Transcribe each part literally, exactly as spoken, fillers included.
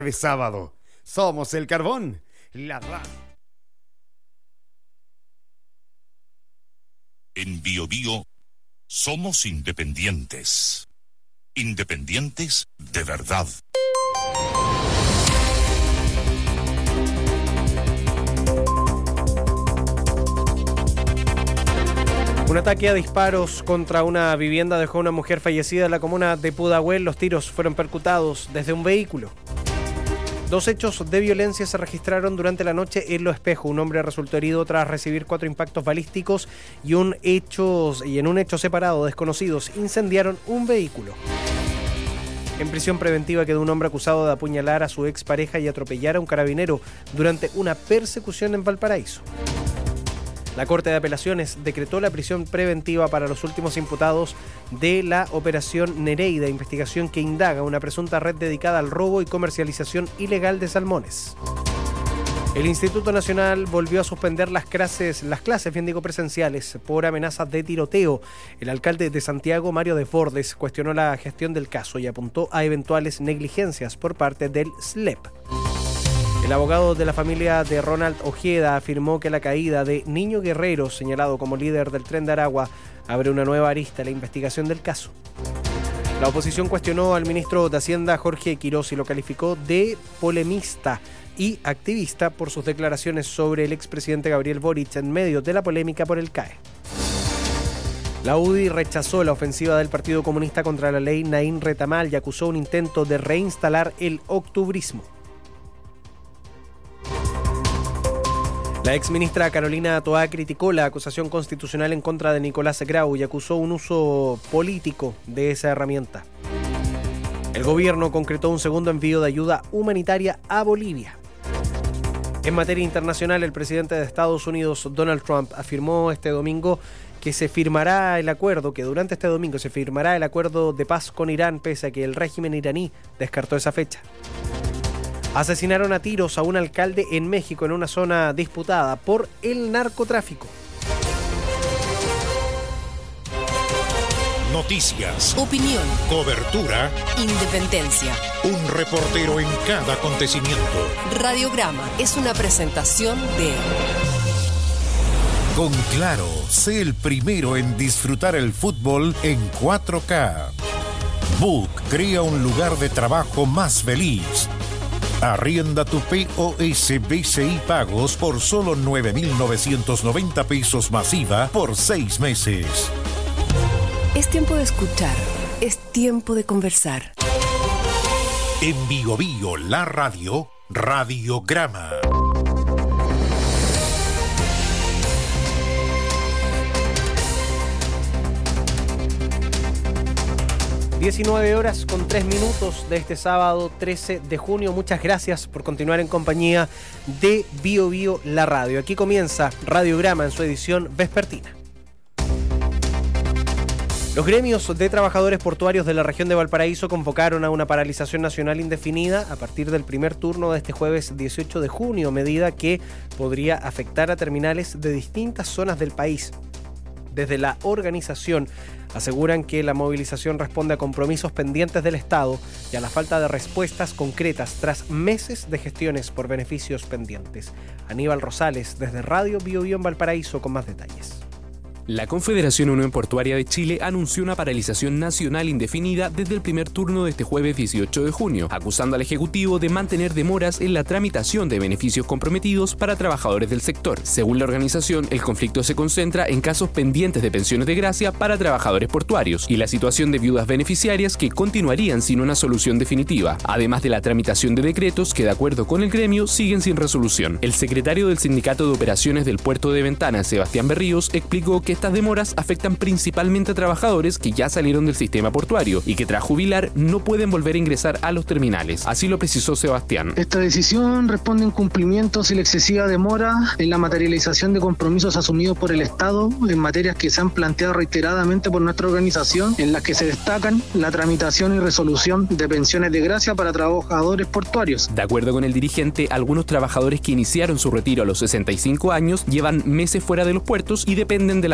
de sábado. Somos el carbón, la radio. En Bio Bio somos independientes. Independientes de verdad. Un ataque a disparos contra una vivienda dejó a una mujer fallecida en la comuna de Pudahuel. Los tiros fueron percutados desde un vehículo. Dos hechos de violencia se registraron durante la noche en Lo Espejo. Un hombre resultó herido tras recibir cuatro impactos balísticos y, un hecho, y en un hecho separado, desconocidos incendiaron un vehículo. En prisión preventiva quedó un hombre acusado de apuñalar a su expareja y atropellar a un carabinero durante una persecución en Valparaíso. La Corte de Apelaciones decretó la prisión preventiva para los últimos imputados de la Operación Nereida, investigación que indaga una presunta red dedicada al robo y comercialización ilegal de salmones. El Instituto Nacional volvió a suspender las clases, las clases bien digo, presenciales por amenazas de tiroteo. El alcalde de Santiago, Mario Desbordes, cuestionó la gestión del caso y apuntó a eventuales negligencias por parte del S L E P. El abogado de la familia de Ronald Ojeda afirmó que la caída de Niño Guerrero, señalado como líder del Tren de Aragua, abre una nueva arista en la investigación del caso. La oposición cuestionó al ministro de Hacienda, Jorge Quirós, y lo calificó de polemista y activista por sus declaraciones sobre el expresidente Gabriel Boric en medio de la polémica por el C A E. La U D I rechazó la ofensiva del Partido Comunista contra la ley Naín Retamal y acusó un intento de reinstalar el octubrismo. La exministra Carolina Toá criticó la acusación constitucional en contra de Nicolás Grau y acusó un uso político de esa herramienta. El gobierno concretó un segundo envío de ayuda humanitaria a Bolivia. En materia internacional, el presidente de Estados Unidos, Donald Trump, afirmó este domingo que se firmará el acuerdo, que durante este domingo se firmará el acuerdo de paz con Irán, pese a que el régimen iraní descartó esa fecha. Asesinaron a tiros a un alcalde en México en una zona disputada por el narcotráfico. Noticias, opinión, cobertura, independencia. Un reportero en cada acontecimiento. Radiograma es una presentación de... Con Claro, sé el primero en disfrutar el fútbol en cuatro K. Book crea un lugar de trabajo más feliz. Arrienda tu P O S B C I Pagos por solo nueve mil novecientos noventa pesos masiva por seis meses. Es tiempo de escuchar, es tiempo de conversar. En Bio Bio, la radio, Radiograma. diecinueve horas con tres minutos de este sábado trece de junio. Muchas gracias por continuar en compañía de Bio Bio, la radio. Aquí comienza Radiograma en su edición vespertina. Los gremios de trabajadores portuarios de la región de Valparaíso convocaron a una paralización nacional indefinida a partir del primer turno de este jueves dieciocho de junio, medida que podría afectar a terminales de distintas zonas del país. Desde la organización aseguran que la movilización responde a compromisos pendientes del Estado y a la falta de respuestas concretas tras meses de gestiones por beneficios pendientes. Aníbal Rosales, desde Radio Bio Bio en Valparaíso, con más detalles. La Confederación Unión Portuaria de Chile anunció una paralización nacional indefinida desde el primer turno de este jueves dieciocho de junio, acusando al Ejecutivo de mantener demoras en la tramitación de beneficios comprometidos para trabajadores del sector. Según la organización, el conflicto se concentra en casos pendientes de pensiones de gracia para trabajadores portuarios y la situación de viudas beneficiarias que continuarían sin una solución definitiva, además de la tramitación de decretos que, de acuerdo con el gremio, siguen sin resolución. El secretario del Sindicato de Operaciones del Puerto de Ventana, Sebastián Berríos, explicó que estas demoras afectan principalmente a trabajadores que ya salieron del sistema portuario y que tras jubilar no pueden volver a ingresar a los terminales. Así lo precisó Sebastián. Esta decisión responde a incumplimientos y la excesiva demora en la materialización de compromisos asumidos por el Estado en materias que se han planteado reiteradamente por nuestra organización, en las que se destacan la tramitación y resolución de pensiones de gracia para trabajadores portuarios. De acuerdo con el dirigente, algunos trabajadores que iniciaron su retiro a los sesenta y cinco años llevan meses fuera de los puertos y dependen de las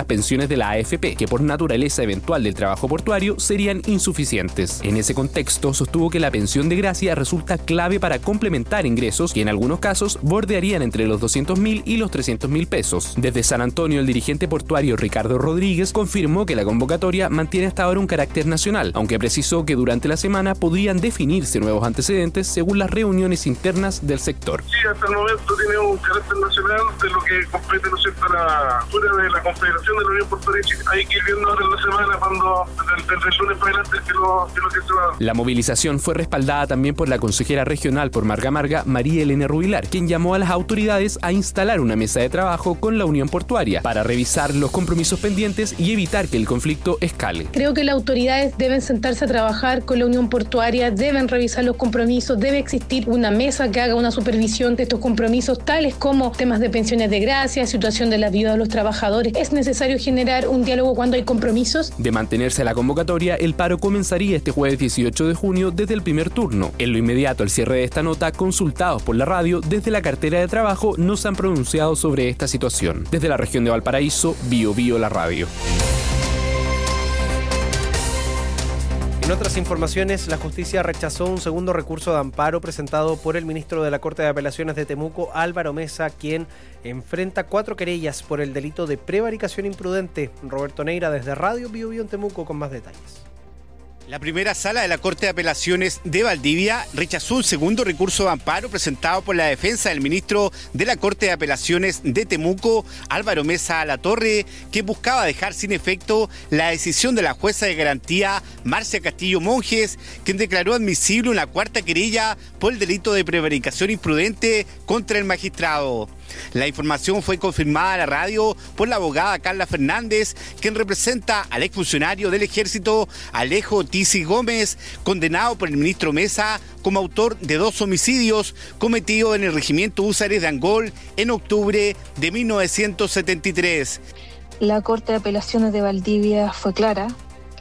pensiones de la A F P, que por naturaleza eventual del trabajo portuario serían insuficientes. En ese contexto, sostuvo que la pensión de gracia resulta clave para complementar ingresos que en algunos casos bordearían entre los doscientos mil y los trescientos mil pesos. Desde San Antonio, el dirigente portuario Ricardo Rodríguez confirmó que la convocatoria mantiene hasta ahora un carácter nacional, aunque precisó que durante la semana podrían definirse nuevos antecedentes según las reuniones internas del sector. Sí, hasta el momento tiene un carácter nacional de lo que compete, ¿no es cierto?, la fuera de la Confederación de la Unión Portuaria. Hay que ir viendo ahora en la semana cuando desde, desde el lunes para adelante que lo, que lo que se va. La movilización fue respaldada también por la consejera regional por Marga Marga, María Elena Rubilar, quien llamó a las autoridades a instalar una mesa de trabajo con la Unión Portuaria para revisar los compromisos pendientes y evitar que el conflicto escale. Creo que las autoridades deben sentarse a trabajar con la Unión Portuaria, deben revisar los compromisos, debe existir una mesa que haga una supervisión de estos compromisos, tales como temas de pensiones de gracia, situación de la vida de los trabajadores. Es necesario generar un diálogo cuando hay compromisos. De mantenerse la convocatoria, el paro comenzaría este jueves dieciocho de junio desde el primer turno. En lo inmediato al cierre de esta nota, consultados por la radio desde la cartera de trabajo, no se han pronunciado sobre esta situación. Desde la región de Valparaíso, Bio Bio la radio. En otras informaciones, la justicia rechazó un segundo recurso de amparo presentado por el ministro de la Corte de Apelaciones de Temuco, Álvaro Mesa, quien enfrenta cuatro querellas por el delito de prevaricación imprudente. Roberto Neira desde Radio Bio Bio en Temuco con más detalles. La primera sala de la Corte de Apelaciones de Valdivia rechazó un segundo recurso de amparo presentado por la defensa del ministro de la Corte de Apelaciones de Temuco, Álvaro Mesa Alatorre, que buscaba dejar sin efecto la decisión de la jueza de garantía Marcia Castillo Monjes, quien declaró admisible una cuarta querella por el delito de prevaricación imprudente contra el magistrado. La información fue confirmada a la radio por la abogada Carla Fernández, quien representa al exfuncionario del Ejército Alejo Tisi Gómez, condenado por el ministro Mesa como autor de dos homicidios cometidos en el regimiento Húsares de Angol en octubre de mil novecientos setenta y tres. La Corte de Apelaciones de Valdivia fue clara.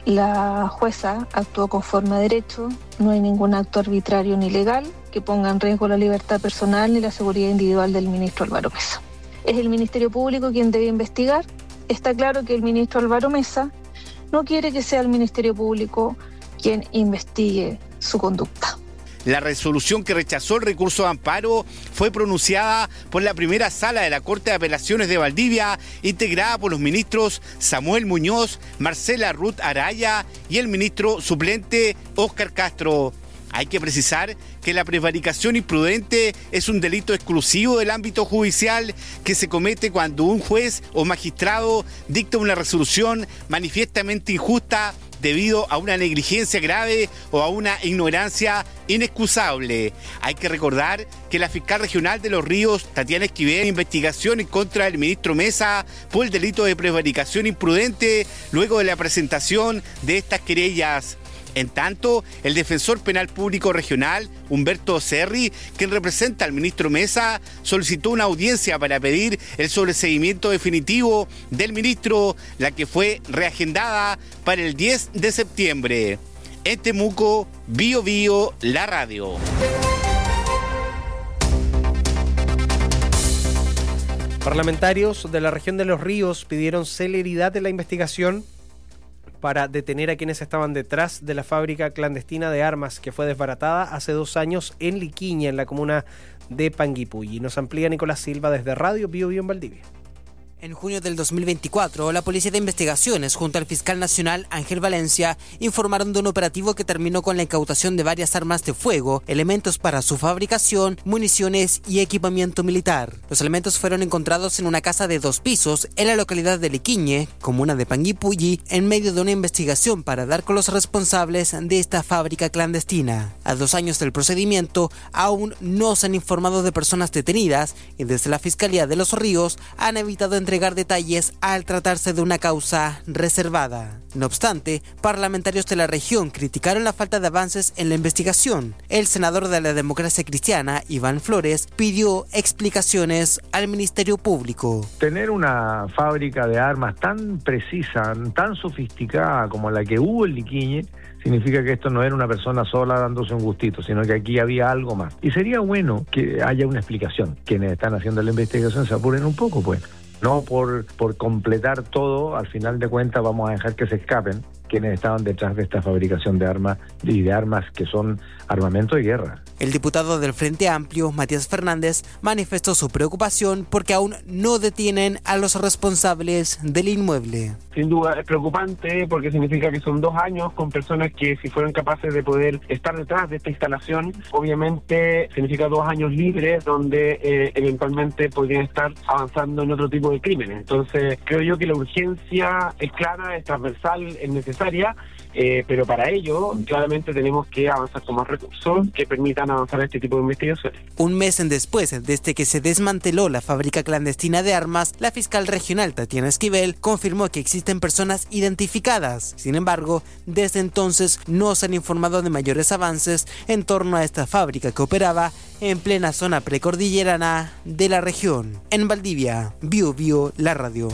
La jueza actuó conforme a derecho, no hay ningún acto arbitrario ni legal que ponga en riesgo la libertad personal ni la seguridad individual del ministro Álvaro Mesa. Es el Ministerio Público quien debe investigar. Está claro que el ministro Álvaro Mesa no quiere que sea el Ministerio Público quien investigue su conducta. La resolución que rechazó el recurso de amparo fue pronunciada por la primera sala de la Corte de Apelaciones de Valdivia, integrada por los ministros Samuel Muñoz, Marcela Ruth Araya y el ministro suplente Óscar Castro. Hay que precisar que la prevaricación imprudente es un delito exclusivo del ámbito judicial que se comete cuando un juez o magistrado dicta una resolución manifiestamente injusta debido a una negligencia grave o a una ignorancia inexcusable. Hay que recordar que la fiscal regional de Los Ríos, Tatiana Esquivel, investigación en contra del ministro Mesa por el delito de prevaricación imprudente luego de la presentación de estas querellas. En tanto, el defensor penal público regional, Humberto Cerri, quien representa al ministro Mesa, solicitó una audiencia para pedir el sobreseimiento definitivo del ministro, la que fue reagendada para el diez de septiembre. En Temuco, Bio Bio, la radio. Parlamentarios de la región de Los Ríos pidieron celeridad en la investigación para detener a quienes estaban detrás de la fábrica clandestina de armas que fue desbaratada hace dos años en Liquiña, en la comuna de Panguipulli. Nos amplía Nicolás Silva desde Radio Bio Bio en Valdivia. En junio del dos mil veinticuatro, la Policía de Investigaciones, junto al fiscal nacional Ángel Valencia, informaron de un operativo que terminó con la incautación de varias armas de fuego, elementos para su fabricación, municiones y equipamiento militar. Los elementos fueron encontrados en una casa de dos pisos en la localidad de Liquiñe, comuna de Panguipulli, en medio de una investigación para dar con los responsables de esta fábrica clandestina. A dos años del procedimiento, aún no se han informado de personas detenidas y desde la Fiscalía de Los Ríos han evitado entregar detalles al tratarse de una causa reservada. No obstante, parlamentarios de la región criticaron la falta de avances en la investigación. El senador de la Democracia Cristiana, Iván Flores, pidió explicaciones al Ministerio Público. Tener una fábrica de armas tan precisa, tan sofisticada como la que hubo en Liquiñe, significa que esto no era una persona sola dándose un gustito, sino que aquí había algo más. Y sería bueno que haya una explicación. Quienes están haciendo la investigación se apuren un poco, pues. No por, por completar todo, al final de cuentas vamos a dejar que se escapen quienes estaban detrás de esta fabricación de armas y de armas que son armamento de guerra. El diputado del Frente Amplio, Matías Fernández, manifestó su preocupación porque aún no detienen a los responsables del inmueble. Sin duda es preocupante porque significa que son dos años con personas que, si fueron capaces de poder estar detrás de esta instalación, obviamente significa dos años libres donde eh, eventualmente podrían estar avanzando en otro tipo de crímenes. Entonces creo yo que la urgencia es clara, es transversal, es necesaria, eh, pero para ello claramente tenemos que avanzar con más recursos que permitan avanzar este tipo de investigaciones. Un mes después, desde que se desmanteló la fábrica clandestina de armas, la fiscal regional Tatiana Esquivel confirmó que existen personas identificadas. Sin embargo, desde entonces no se han informado de mayores avances en torno a esta fábrica que operaba en plena zona precordillerana de la región. En Valdivia, Bio Bio, la radio.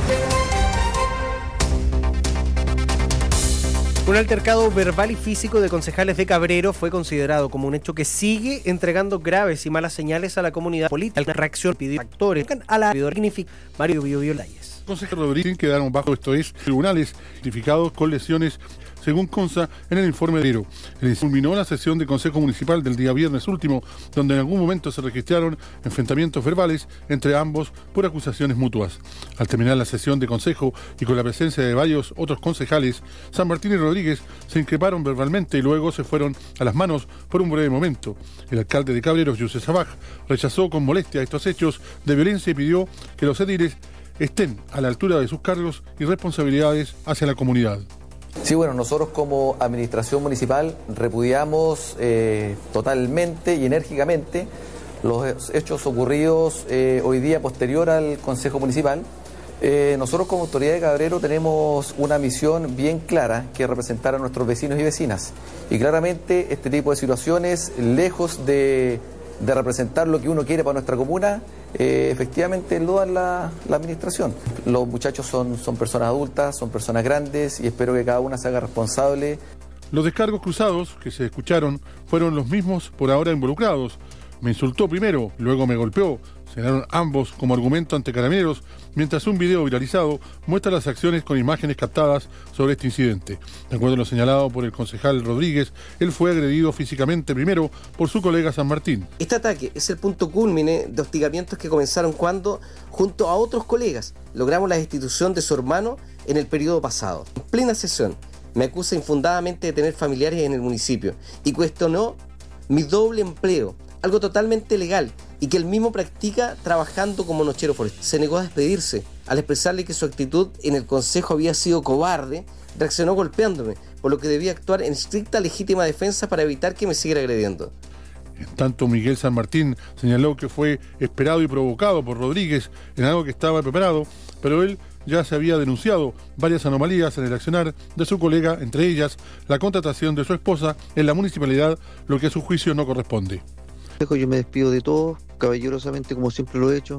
Un altercado verbal y físico de concejales de Cabrero fue considerado como un hecho que sigue entregando graves y malas señales a la comunidad política. La reacción pidió actores a la significa Mario Bio Bio Layes. Consejos Rodríguez quedaron bajo, esto es, tribunales identificados con lesiones, según consta en el informe de Ero. Culminó la sesión del Consejo Municipal del día viernes último, donde en algún momento se registraron enfrentamientos verbales entre ambos por acusaciones mutuas. Al terminar la sesión de consejo y con la presencia de varios otros concejales, San Martín y Rodríguez se increparon verbalmente y luego se fueron a las manos por un breve momento. El alcalde de Cabrero, Yusef Sabaj, rechazó con molestia estos hechos de violencia y pidió que los ediles estén a la altura de sus cargos y responsabilidades hacia la comunidad. Sí, bueno, nosotros como administración municipal repudiamos eh, totalmente y enérgicamente los hechos ocurridos eh, hoy día posterior al Consejo Municipal. Eh, nosotros como Autoridad de Cabrero tenemos una misión bien clara, que es representar a nuestros vecinos y vecinas. Y claramente este tipo de situaciones, lejos de, de representar lo que uno quiere para nuestra comuna, Eh, efectivamente lo da la, la administración. Los muchachos son, son personas adultas, son personas grandes y espero que cada una se haga responsable. Los descargos cruzados que se escucharon fueron los mismos por ahora involucrados. Me insultó primero, luego me golpeó. Señalaron ambos como argumento ante carabineros, mientras un video viralizado muestra las acciones con imágenes captadas sobre este incidente. De acuerdo a lo señalado por el concejal Rodríguez, él fue agredido físicamente primero por su colega San Martín. Este ataque es el punto cúlmine de hostigamientos que comenzaron cuando, junto a otros colegas, logramos la destitución de su hermano en el periodo pasado. En plena sesión, me acusa infundadamente de tener familiares en el municipio y cuestionó mi doble empleo, algo totalmente legal y que él mismo practica trabajando como nochero forestal. Se negó a despedirse. Al expresarle que su actitud en el consejo había sido cobarde, reaccionó golpeándome, por lo que debía actuar en estricta legítima defensa para evitar que me siguiera agrediendo. En tanto, Miguel San Martín señaló que fue esperado y provocado por Rodríguez en algo que estaba preparado, pero él ya se había denunciado varias anomalías en el accionar de su colega, entre ellas la contratación de su esposa en la municipalidad, lo que a su juicio no corresponde. Yo me despido de todos, caballerosamente como siempre lo he hecho,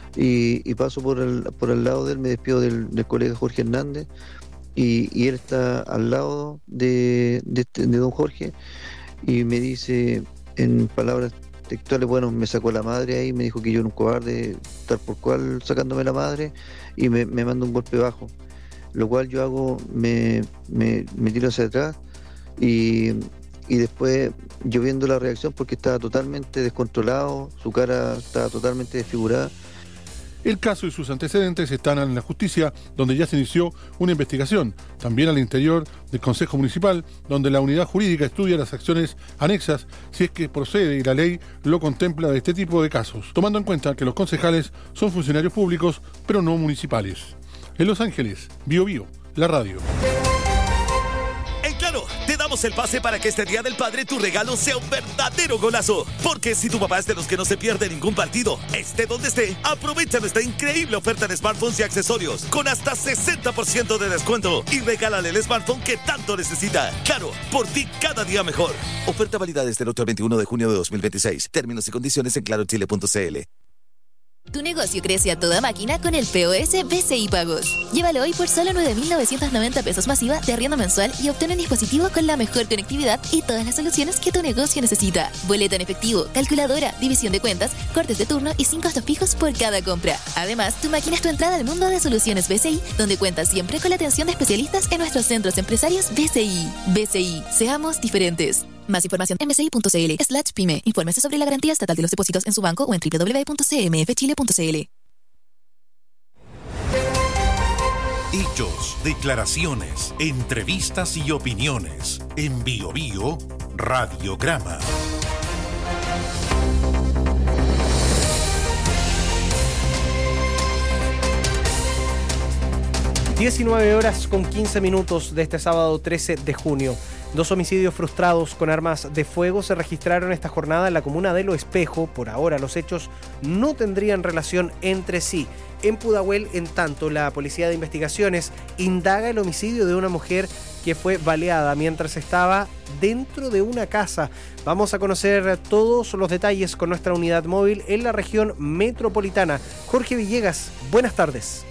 y, y paso por el, por el lado de él, me despido del, del colega Jorge Hernández, y, y él está al lado de, de, de don Jorge, y me dice en palabras textuales, bueno, me sacó la madre ahí, me dijo que yo era un cobarde, tal por cual sacándome la madre, y me, me manda un golpe bajo, lo cual yo hago, me, me, me tiro hacia atrás, y... y después yo viendo la reacción porque estaba totalmente descontrolado, su cara estaba totalmente desfigurada. El caso y sus antecedentes están en la justicia, donde ya se inició una investigación, también al interior del Consejo Municipal, donde la unidad jurídica estudia las acciones anexas si es que procede y la ley lo contempla de este tipo de casos, tomando en cuenta que los concejales son funcionarios públicos, pero no municipales. En Los Ángeles, Bio Bio, la radio. Te damos el pase para que este Día del Padre tu regalo sea un verdadero golazo. Porque si tu papá es de los que no se pierde ningún partido, esté donde esté, aprovecha nuestra increíble oferta de smartphones y accesorios con hasta sesenta por ciento de descuento y regálale el smartphone que tanto necesita. Claro, por ti cada día mejor. Oferta válida desde el otro veintiuno de junio de dos mil veintiséis. Términos y condiciones en claro chile punto c l. Tu negocio crece a toda máquina con el P O S B C I Pagos. Llévalo hoy por solo nueve mil novecientos noventa pesos masiva de arriendo mensual y obtén un dispositivo con la mejor conectividad y todas las soluciones que tu negocio necesita. Boleta en efectivo, calculadora, división de cuentas, cortes de turno y sin costos fijos por cada compra. Además, tu máquina es tu entrada al mundo de soluciones B C I, donde cuentas siempre con la atención de especialistas en nuestros centros empresarios B C I. B C I, seamos diferentes. Más información en bci.cl slash pyme. Infórmese sobre la garantía estatal de los depósitos en su banco o en doble u doble u doble u punto c m f chile punto c l. Hechos, declaraciones, entrevistas y opiniones. En Bio Bio, Radiograma. diecinueve horas con quince minutos de este sábado trece de junio. Dos homicidios frustrados con armas de fuego se registraron esta jornada en la comuna de Lo Espejo. Por ahora los hechos no tendrían relación entre sí. En Pudahuel, en tanto, la Policía de Investigaciones indaga el homicidio de una mujer que fue baleada mientras estaba dentro de una casa. Vamos a conocer todos los detalles con nuestra unidad móvil en la región metropolitana. Jorge Villegas, buenas tardes.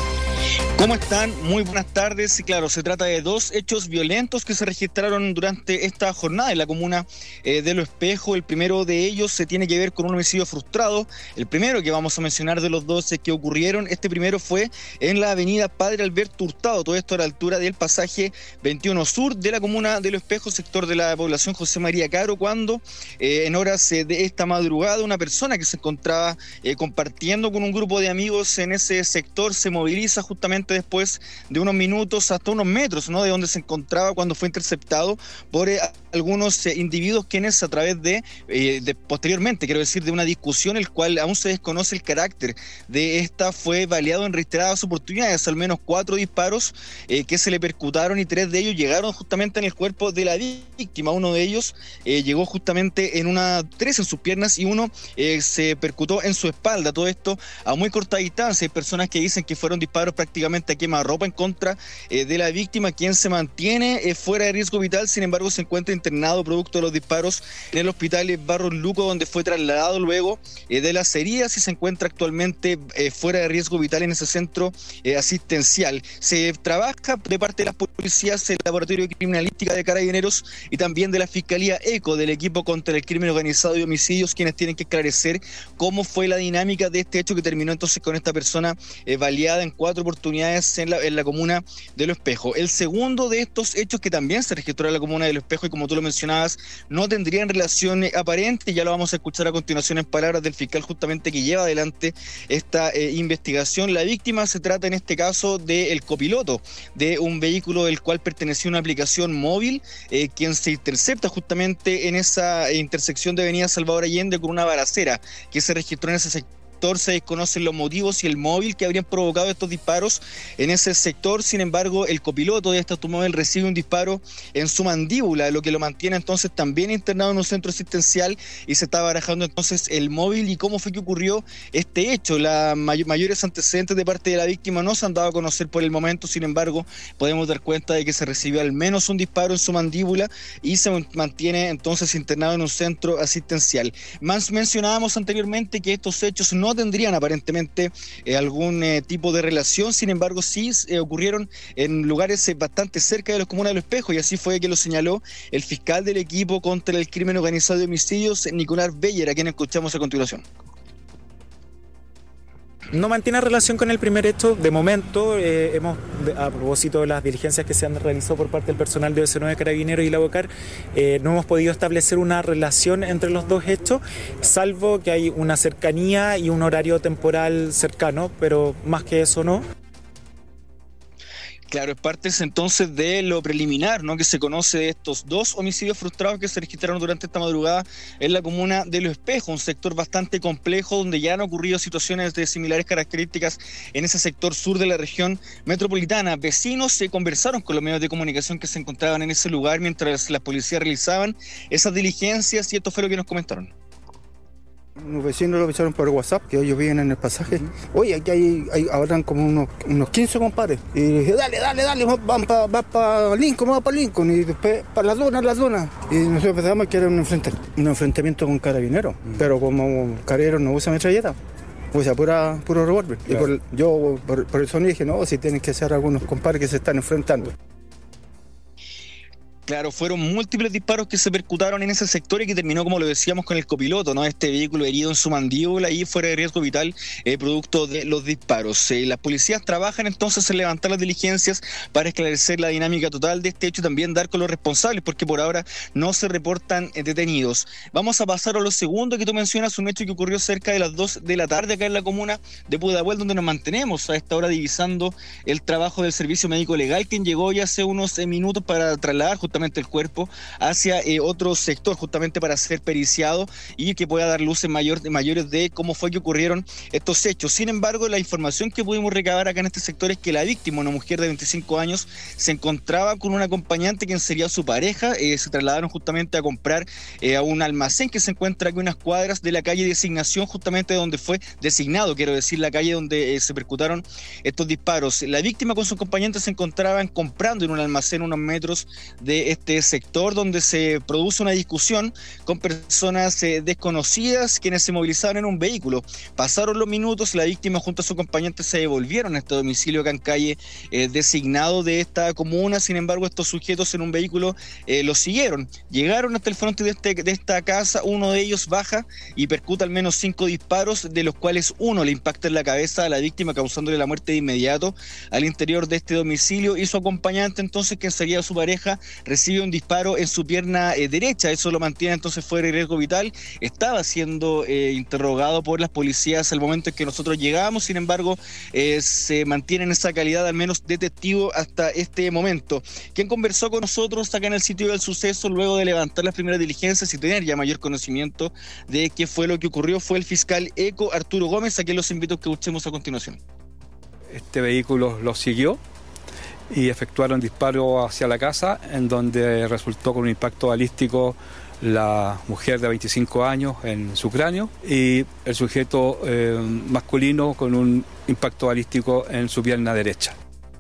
¿Cómo están? Muy buenas tardes. Y claro, se trata de dos hechos violentos que se registraron durante esta jornada en la comuna eh, de Lo Espejo. El primero de ellos se tiene que ver con un homicidio frustrado. El primero que vamos a mencionar de los dos que ocurrieron, este primero fue en la avenida Padre Alberto Hurtado, todo esto a la altura del pasaje veintiuno Sur de la comuna de Lo Espejo, sector de la población José María Caro, cuando eh, en horas eh, de esta madrugada una persona que se encontraba eh, compartiendo con un grupo de amigos en ese sector se moviliza justamente después de unos minutos hasta unos metros, ¿no?, de donde se encontraba cuando fue interceptado por eh, algunos eh, individuos quienes a través de, eh, de posteriormente, quiero decir, de una discusión el cual aún se desconoce el carácter de esta, fue baleado en reiteradas oportunidades, al menos cuatro disparos eh, que se le percutaron y tres de ellos llegaron justamente en el cuerpo de la víctima. Uno de ellos eh, llegó justamente en una, tres en sus piernas y uno eh, se percutó en su espalda. Todo esto a muy corta distancia. Hay personas que dicen que fueron disparos prácticamente a quemarropa en contra eh, de la víctima, quien se mantiene eh, fuera de riesgo vital. Sin embargo, se encuentra internado producto de los disparos en el hospital Barros Luco, donde fue trasladado luego eh, de las heridas y se encuentra actualmente eh, fuera de riesgo vital en ese centro eh, asistencial. Se trabaja de parte de las policías, el Laboratorio de Criminalística de Carabineros y también de la Fiscalía ECO, del equipo contra el crimen organizado y homicidios, quienes tienen que esclarecer cómo fue la dinámica de este hecho que terminó entonces con esta persona eh, baleada en cuatro oportunidades en la, en la comuna de Lo Espejo. El segundo de estos hechos que también se registró en la comuna de Lo Espejo y como tú lo mencionabas, no tendrían relación aparente, ya lo vamos a escuchar a continuación en palabras del fiscal justamente que lleva adelante esta eh, investigación. La víctima se trata en este caso del copiloto de un vehículo del cual pertenecía una aplicación móvil, eh, quien se intercepta justamente en esa intersección de Avenida Salvador Allende con una balacera que se registró en ese sector. Se desconocen los motivos y el móvil que habrían provocado estos disparos en ese sector. Sin embargo, el copiloto de este automóvil recibe un disparo en su mandíbula, lo que lo mantiene entonces también internado en un centro asistencial y se está barajando entonces el móvil y cómo fue que ocurrió este hecho. Los may- mayores antecedentes de parte de la víctima no se han dado a conocer por el momento. Sin embargo, podemos dar cuenta de que se recibió al menos un disparo en su mandíbula y se mantiene entonces internado en un centro asistencial. Más mencionábamos anteriormente que estos hechos no tendrían aparentemente eh, algún eh, tipo de relación. Sin embargo, sí eh, ocurrieron en lugares eh, bastante cerca de la comuna de Lo Espejo, y así fue que lo señaló el fiscal del equipo contra el crimen organizado y homicidios, Nicolás Beller, a quien escuchamos a continuación. No mantiene relación con el primer hecho. De momento, eh, hemos, a propósito de las diligencias que se han realizado por parte del personal de O S nueve Carabineros y la BOCAR, eh, no hemos podido establecer una relación entre los dos hechos, salvo que hay una cercanía y un horario temporal cercano, pero más que eso no. Claro, es parte entonces de lo preliminar, ¿no?, que se conoce de estos dos homicidios frustrados que se registraron durante esta madrugada en la comuna de Lo Espejo, un sector bastante complejo donde ya han ocurrido situaciones de similares características en ese sector sur de la región metropolitana. Vecinos se conversaron con los medios de comunicación que se encontraban en ese lugar mientras las policías realizaban esas diligencias y esto fue lo que nos comentaron. Unos vecinos lo avisaron por WhatsApp, que ellos viven en el pasaje. Uh-huh. Oye, aquí hay, hay habrán como unos, unos quince compadres. Y dije, dale, dale, dale, van para va pa Lincoln, vamos para Lincoln. Y después, para las donas, las donas. Y nosotros pensamos que era un, enfrenta, un enfrentamiento con carabineros. Uh-huh. Pero como carabineros no usa metralleta, O sea, pura, puro revólver. Claro. Y por, yo por, por eso dije, no, si tienen que ser algunos compadres que se están enfrentando. Claro, fueron múltiples disparos que se percutaron en ese sector y que terminó, como lo decíamos, con el copiloto, ¿no? Este vehículo herido en su mandíbula y fuera de riesgo vital, eh, producto de los disparos. Eh, las policías trabajan entonces en levantar las diligencias para esclarecer la dinámica total de este hecho y también dar con los responsables, porque por ahora no se reportan eh, detenidos. Vamos a pasar a lo segundo que tú mencionas, un hecho que ocurrió cerca de las dos de la tarde acá en la comuna de Pudahuel, donde nos mantenemos a esta hora divisando el trabajo del servicio médico legal, quien llegó ya hace unos eh, minutos para trasladar justamente el cuerpo hacia eh, otro sector, justamente para ser periciado y que pueda dar luces mayor, mayores de cómo fue que ocurrieron estos hechos. Sin embargo, la información que pudimos recabar acá en este sector es que la víctima, una mujer de veinticinco años, se encontraba con un acompañante quien sería su pareja. Eh, se trasladaron justamente a comprar eh, a un almacén que se encuentra aquí a unas cuadras de la calle Designación, justamente donde fue designado, quiero decir, la calle donde eh, se percutaron estos disparos. La víctima con su acompañante se encontraban comprando en un almacén unos metros de este sector, donde se produce una discusión con personas eh, desconocidas quienes se movilizaron en un vehículo. Pasaron los minutos, la víctima junto a su acompañante se devolvieron a este domicilio acá en calle eh, designado de esta comuna. Sin embargo, estos sujetos en un vehículo eh, los siguieron, llegaron hasta el frente de, este, de esta casa. Uno de ellos baja y percuta al menos cinco disparos, de los cuales uno le impacta en la cabeza a la víctima, causándole la muerte de inmediato al interior de este domicilio, y su acompañante, entonces, quien sería su pareja, recibe un disparo en su pierna eh, derecha. Eso lo mantiene entonces fuera de riesgo vital. Estaba siendo eh, interrogado por las policías al momento en que nosotros llegamos. Sin embargo, eh, se mantiene en esa calidad al menos de testigo hasta este momento. Quien conversó con nosotros acá en el sitio del suceso luego de levantar las primeras diligencias y tener ya mayor conocimiento de qué fue lo que ocurrió fue el fiscal ECO Arturo Gómez, a quien los invito a que escuchemos a continuación. Este vehículo lo siguió y efectuaron disparos hacia la casa, en donde resultó con un impacto balístico la mujer de veinticinco años en su cráneo y el sujeto eh, masculino con un impacto balístico en su pierna derecha.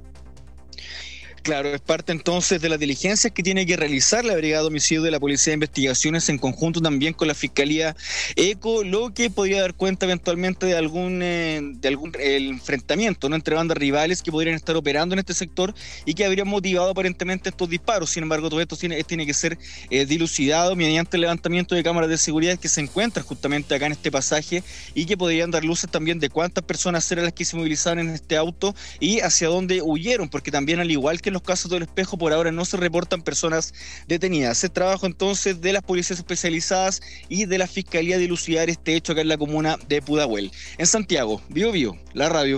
Claro, es parte entonces de las diligencias que tiene que realizar la Brigada de Homicidio de la Policía de Investigaciones en conjunto también con la Fiscalía ECO, lo que podría dar cuenta eventualmente de algún eh, de algún el enfrentamiento, ¿no?, entre bandas rivales que podrían estar operando en este sector y que habrían motivado aparentemente estos disparos. Sin embargo, todo esto tiene, tiene que ser eh, dilucidado mediante el levantamiento de cámaras de seguridad que se encuentran justamente acá en este pasaje y que podrían dar luces también de cuántas personas eran las que se movilizaron en este auto y hacia dónde huyeron, porque también, al igual que en los casos del Espejo, por ahora no se reportan personas detenidas. Es trabajo entonces de las policías especializadas y de la Fiscalía de dilucidar este hecho acá en la comuna de Pudahuel. En Santiago, Bio Bio, la radio.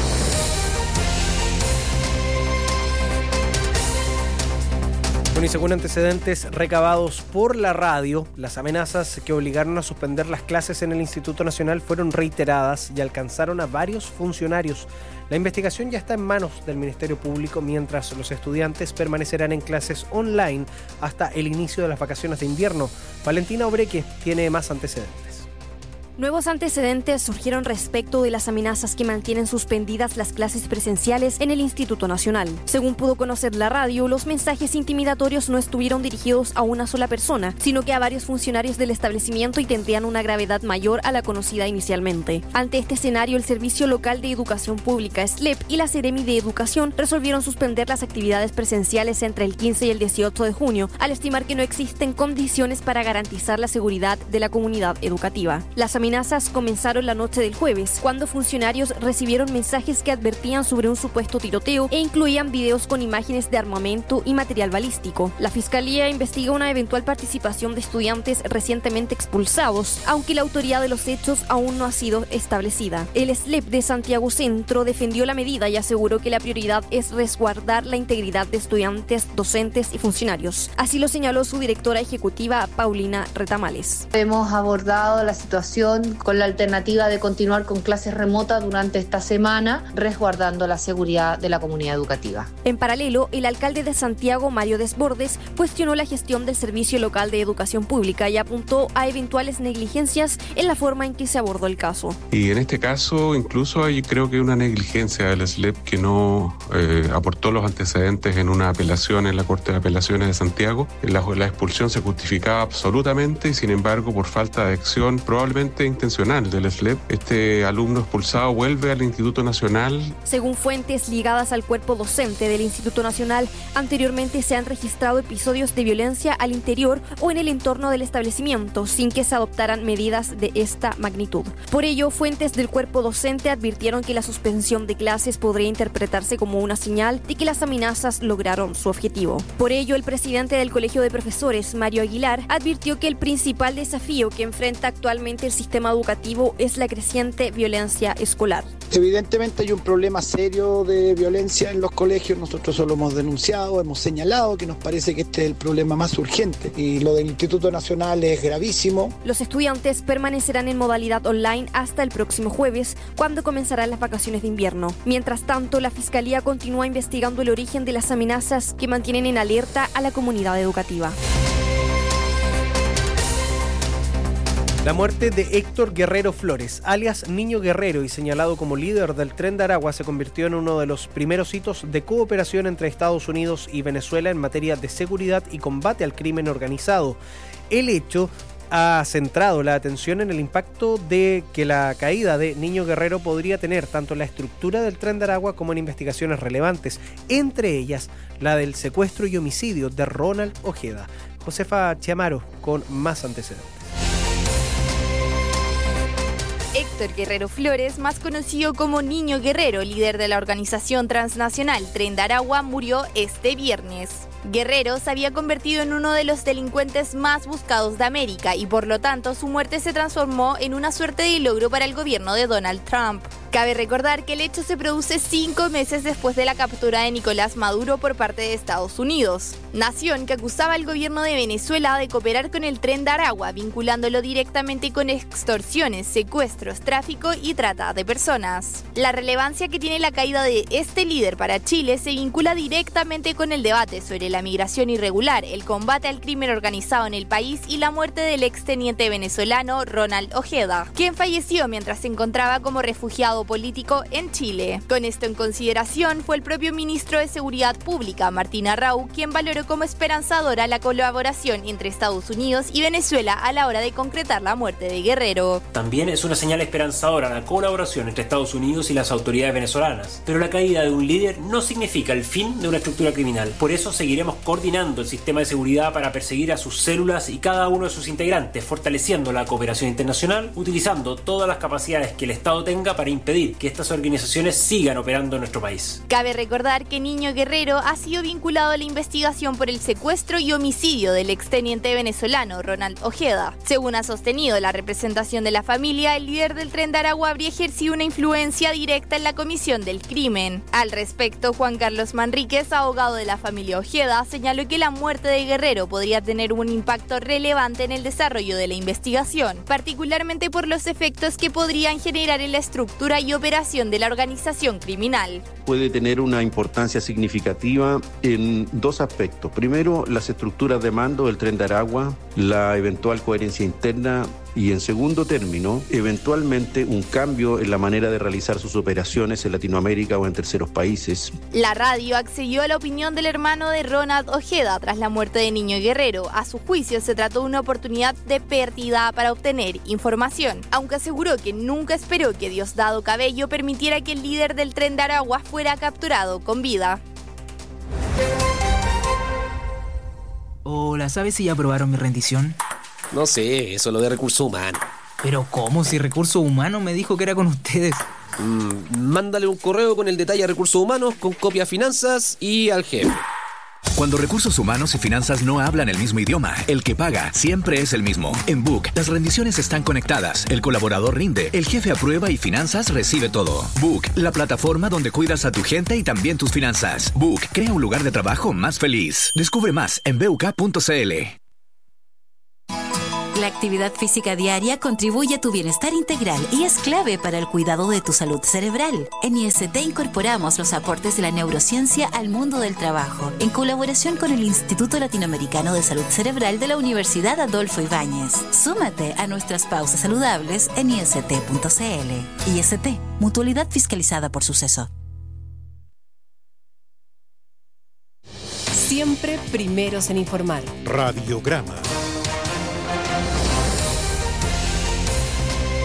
Bueno, y según antecedentes recabados por la radio, las amenazas que obligaron a suspender las clases en el Instituto Nacional fueron reiteradas y alcanzaron a varios funcionarios. La investigación ya está en manos del Ministerio Público, mientras los estudiantes permanecerán en clases online hasta el inicio de las vacaciones de invierno. Valentina Obreque tiene más antecedentes. Nuevos antecedentes surgieron respecto de las amenazas que mantienen suspendidas las clases presenciales en el Instituto Nacional. Según pudo conocer la radio, los mensajes intimidatorios no estuvieron dirigidos a una sola persona, sino que a varios funcionarios del establecimiento y tendrían una gravedad mayor a la conocida inicialmente. Ante este escenario, el Servicio Local de Educación Pública, S L E P, y la Seremi de Educación resolvieron suspender las actividades presenciales entre el quince y el dieciocho de junio, al estimar que no existen condiciones para garantizar la seguridad de la comunidad educativa. Las amenazas comenzaron la noche del jueves, cuando funcionarios recibieron mensajes que advertían sobre un supuesto tiroteo e incluían videos con imágenes de armamento y material balístico. La Fiscalía investiga una eventual participación de estudiantes recientemente expulsados, aunque la autoría de los hechos aún no ha sido establecida. El S L E P de Santiago Centro defendió la medida y aseguró que la prioridad es resguardar la integridad de estudiantes, docentes y funcionarios. Así lo señaló su directora ejecutiva, Paulina Retamales. Hemos abordado la situación con la alternativa de continuar con clases remotas durante esta semana, resguardando la seguridad de la comunidad educativa. En paralelo, el alcalde de Santiago, Mario Desbordes, cuestionó la gestión del Servicio Local de Educación Pública y apuntó a eventuales negligencias en la forma en que se abordó el caso. Y en este caso, incluso hay, creo que una negligencia del S L E P que no eh, aportó los antecedentes en una apelación en la Corte de Apelaciones de Santiago. La, la expulsión se justificaba absolutamente y, sin embargo, por falta de acción, probablemente muerte intencional del S L E P. Este alumno expulsado vuelve al Instituto Nacional. Según fuentes ligadas al cuerpo docente del Instituto Nacional, anteriormente se han registrado episodios de violencia al interior o en el entorno del establecimiento, sin que se adoptaran medidas de esta magnitud. Por ello, fuentes del cuerpo docente advirtieron que la suspensión de clases podría interpretarse como una señal de que las amenazas lograron su objetivo. Por ello, el presidente del Colegio de Profesores, Mario Aguilar, advirtió que el principal desafío que enfrenta actualmente el sistema educativo es la creciente violencia escolar. Evidentemente hay un problema serio de violencia en los colegios, nosotros eso lo hemos denunciado, hemos señalado que nos parece que este es el problema más urgente y lo del Instituto Nacional es gravísimo. Los estudiantes permanecerán en modalidad online hasta el próximo jueves, cuando comenzarán las vacaciones de invierno. Mientras tanto, la Fiscalía continúa investigando el origen de las amenazas que mantienen en alerta a la comunidad educativa. La muerte de Héctor Guerrero Flores, alias Niño Guerrero y señalado como líder del Tren de Aragua, se convirtió en uno de los primeros hitos de cooperación entre Estados Unidos y Venezuela en materia de seguridad y combate al crimen organizado. El hecho ha centrado la atención en el impacto de que la caída de Niño Guerrero podría tener tanto en la estructura del Tren de Aragua como en investigaciones relevantes, entre ellas la del secuestro y homicidio de Ronald Ojeda. Josefa Chiamaro con más antecedentes. Héctor Guerrero Flores, más conocido como Niño Guerrero, líder de la organización transnacional Tren de Aragua, murió este viernes. Guerrero se había convertido en uno de los delincuentes más buscados de América y por lo tanto su muerte se transformó en una suerte de logro para el gobierno de Donald Trump. Cabe recordar que el hecho se produce cinco meses después de la captura de Nicolás Maduro por parte de Estados Unidos, nación que acusaba al gobierno de Venezuela de cooperar con el Tren de Aragua, vinculándolo directamente con extorsiones, secuestros, tráfico y trata de personas. La relevancia que tiene la caída de este líder para Chile se vincula directamente con el debate sobre la migración irregular, el combate al crimen organizado en el país y la muerte del exteniente venezolano Ronald Ojeda, quien falleció mientras se encontraba como refugiado político en Chile. Con esto en consideración, fue el propio ministro de Seguridad Pública, Martín Arrau, quien valoró como esperanzadora la colaboración entre Estados Unidos y Venezuela a la hora de concretar la muerte de Guerrero. También es una señal esperanzadora la colaboración entre Estados Unidos y las autoridades venezolanas, pero la caída de un líder no significa el fin de una estructura criminal. Por eso seguiremos coordinando el sistema de seguridad para perseguir a sus células y cada uno de sus integrantes, fortaleciendo la cooperación internacional, utilizando todas las capacidades que el Estado tenga para impedir que estas organizaciones sigan operando en nuestro país. Cabe recordar que Niño Guerrero ha sido vinculado a la investigación por el secuestro y homicidio del exteniente venezolano Ronald Ojeda. Según ha sostenido la representación de la familia, el líder del Tren de Aragua habría ejercido una influencia directa en la comisión del crimen. Al respecto, Juan Carlos Manríquez, abogado de la familia Ojeda, señaló que la muerte de Guerrero podría tener un impacto relevante en el desarrollo de la investigación, particularmente por los efectos que podrían generar en la estructura y operación de la organización criminal. Puede tener una importancia significativa en dos aspectos. Primero, las estructuras de mando del Tren de Aragua, la eventual coherencia interna y, en segundo término, eventualmente un cambio en la manera de realizar sus operaciones en Latinoamérica o en terceros países. La radio accedió a la opinión del hermano de Ronald Ojeda tras la muerte de Niño Guerrero. A su juicio, se trató de una oportunidad de pérdida para obtener información, aunque aseguró que nunca esperó que Diosdado Cabello permitiera que el líder del Tren de Aragua fuera capturado con vida. Hola, ¿sabes si ya aprobaron mi rendición? No sé, eso es lo de recursos humanos. ¿Pero cómo? Si recursos humanos me dijo que era con ustedes. Mm, mándale un correo con el detalle a recursos humanos, con copia a finanzas y al jefe. Cuando recursos humanos y finanzas no hablan el mismo idioma, el que paga siempre es el mismo. En Book, las rendiciones están conectadas, el colaborador rinde, el jefe aprueba y finanzas recibe todo. Book, la plataforma donde cuidas a tu gente y también tus finanzas. Book, crea un lugar de trabajo más feliz. Descubre más en b u k punto c l. La actividad física diaria contribuye a tu bienestar integral y es clave para el cuidado de tu salud cerebral. En I S T incorporamos los aportes de la neurociencia al mundo del trabajo, en colaboración con el Instituto Latinoamericano de Salud Cerebral de la Universidad Adolfo Ibáñez. Súmate a nuestras pausas saludables en i s t punto c l. I S T, mutualidad fiscalizada por Suceso. Siempre primeros en informar. Radiograma.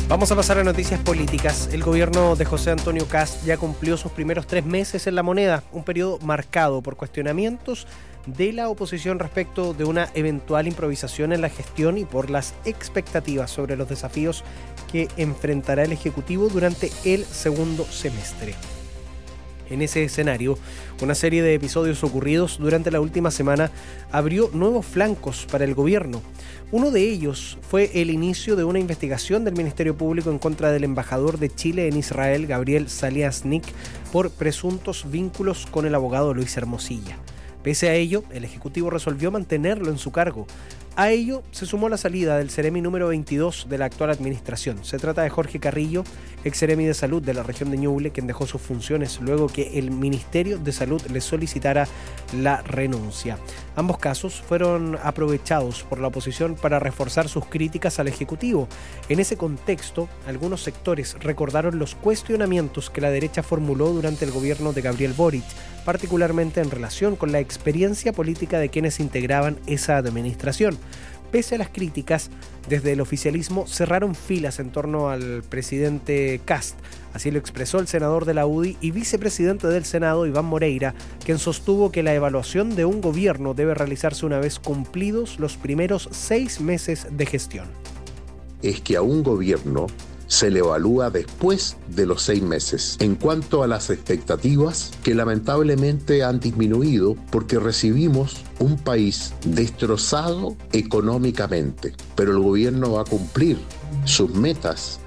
Vamos a pasar a noticias políticas. El gobierno de José Antonio Kast ya cumplió sus primeros tres meses en la moneda, un periodo marcado por cuestionamientos de la oposición respecto de una eventual improvisación en la gestión y por las expectativas sobre los desafíos que enfrentará el Ejecutivo durante el segundo semestre. En ese escenario, una serie de episodios ocurridos durante la última semana abrió nuevos flancos para el gobierno. Uno de ellos fue el inicio de una investigación del Ministerio Público en contra del embajador de Chile en Israel, Gabriel Saliasnik, por presuntos vínculos con el abogado Luis Hermosilla. Pese a ello, el Ejecutivo resolvió mantenerlo en su cargo. A ello se sumó la salida del Ceremi número veintidós de la actual administración. Se trata de Jorge Carrillo, ex Ceremi de Salud de la región de Ñuble, quien dejó sus funciones luego que el Ministerio de Salud le solicitara la renuncia. Ambos casos fueron aprovechados por la oposición para reforzar sus críticas al Ejecutivo. En ese contexto, algunos sectores recordaron los cuestionamientos que la derecha formuló durante el gobierno de Gabriel Boric, particularmente en relación con la experiencia política de quienes integraban esa administración. Pese a las críticas, desde el oficialismo cerraron filas en torno al presidente Kast. Así lo expresó el senador de la U D I y vicepresidente del Senado, Iván Moreira, quien sostuvo que la evaluación de un gobierno debe realizarse una vez cumplidos los primeros seis meses de gestión. Es que a un gobierno se le evalúa después de los seis meses. En cuanto a las expectativas, que lamentablemente han disminuido porque recibimos un país destrozado económicamente, pero el gobierno va a cumplir sus metas.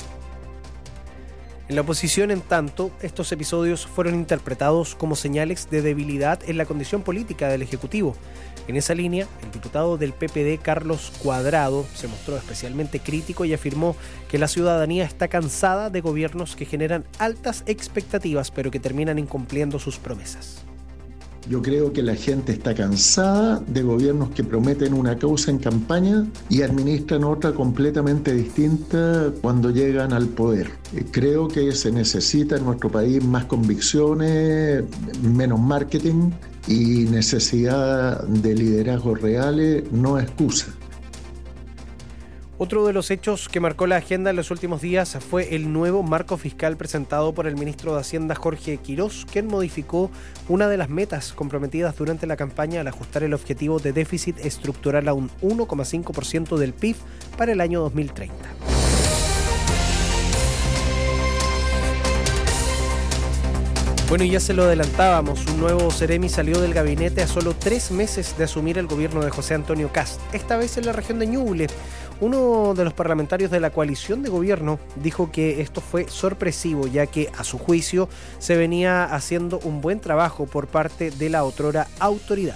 En la oposición, en tanto, estos episodios fueron interpretados como señales de debilidad en la condición política del Ejecutivo. En esa línea, el diputado del P P D, Carlos Cuadrado, se mostró especialmente crítico y afirmó que la ciudadanía está cansada de gobiernos que generan altas expectativas pero que terminan incumpliendo sus promesas. Yo creo que la gente está cansada de gobiernos que prometen una causa en campaña y administran otra completamente distinta cuando llegan al poder. Creo que se necesita en nuestro país más convicciones, menos marketing y necesidad de liderazgos reales, no excusa. Otro de los hechos que marcó la agenda en los últimos días fue el nuevo marco fiscal presentado por el ministro de Hacienda Jorge Quirós, quien modificó una de las metas comprometidas durante la campaña al ajustar el objetivo de déficit estructural a un uno coma cinco por ciento del P I B para el año dos mil treinta. Bueno, y ya se lo adelantábamos, un nuevo Ceremi salió del gabinete a solo tres meses de asumir el gobierno de José Antonio Kast, esta vez en la región de Ñuble. Uno de los parlamentarios de la coalición de gobierno dijo que esto fue sorpresivo, ya que a su juicio se venía haciendo un buen trabajo por parte de la otrora autoridad.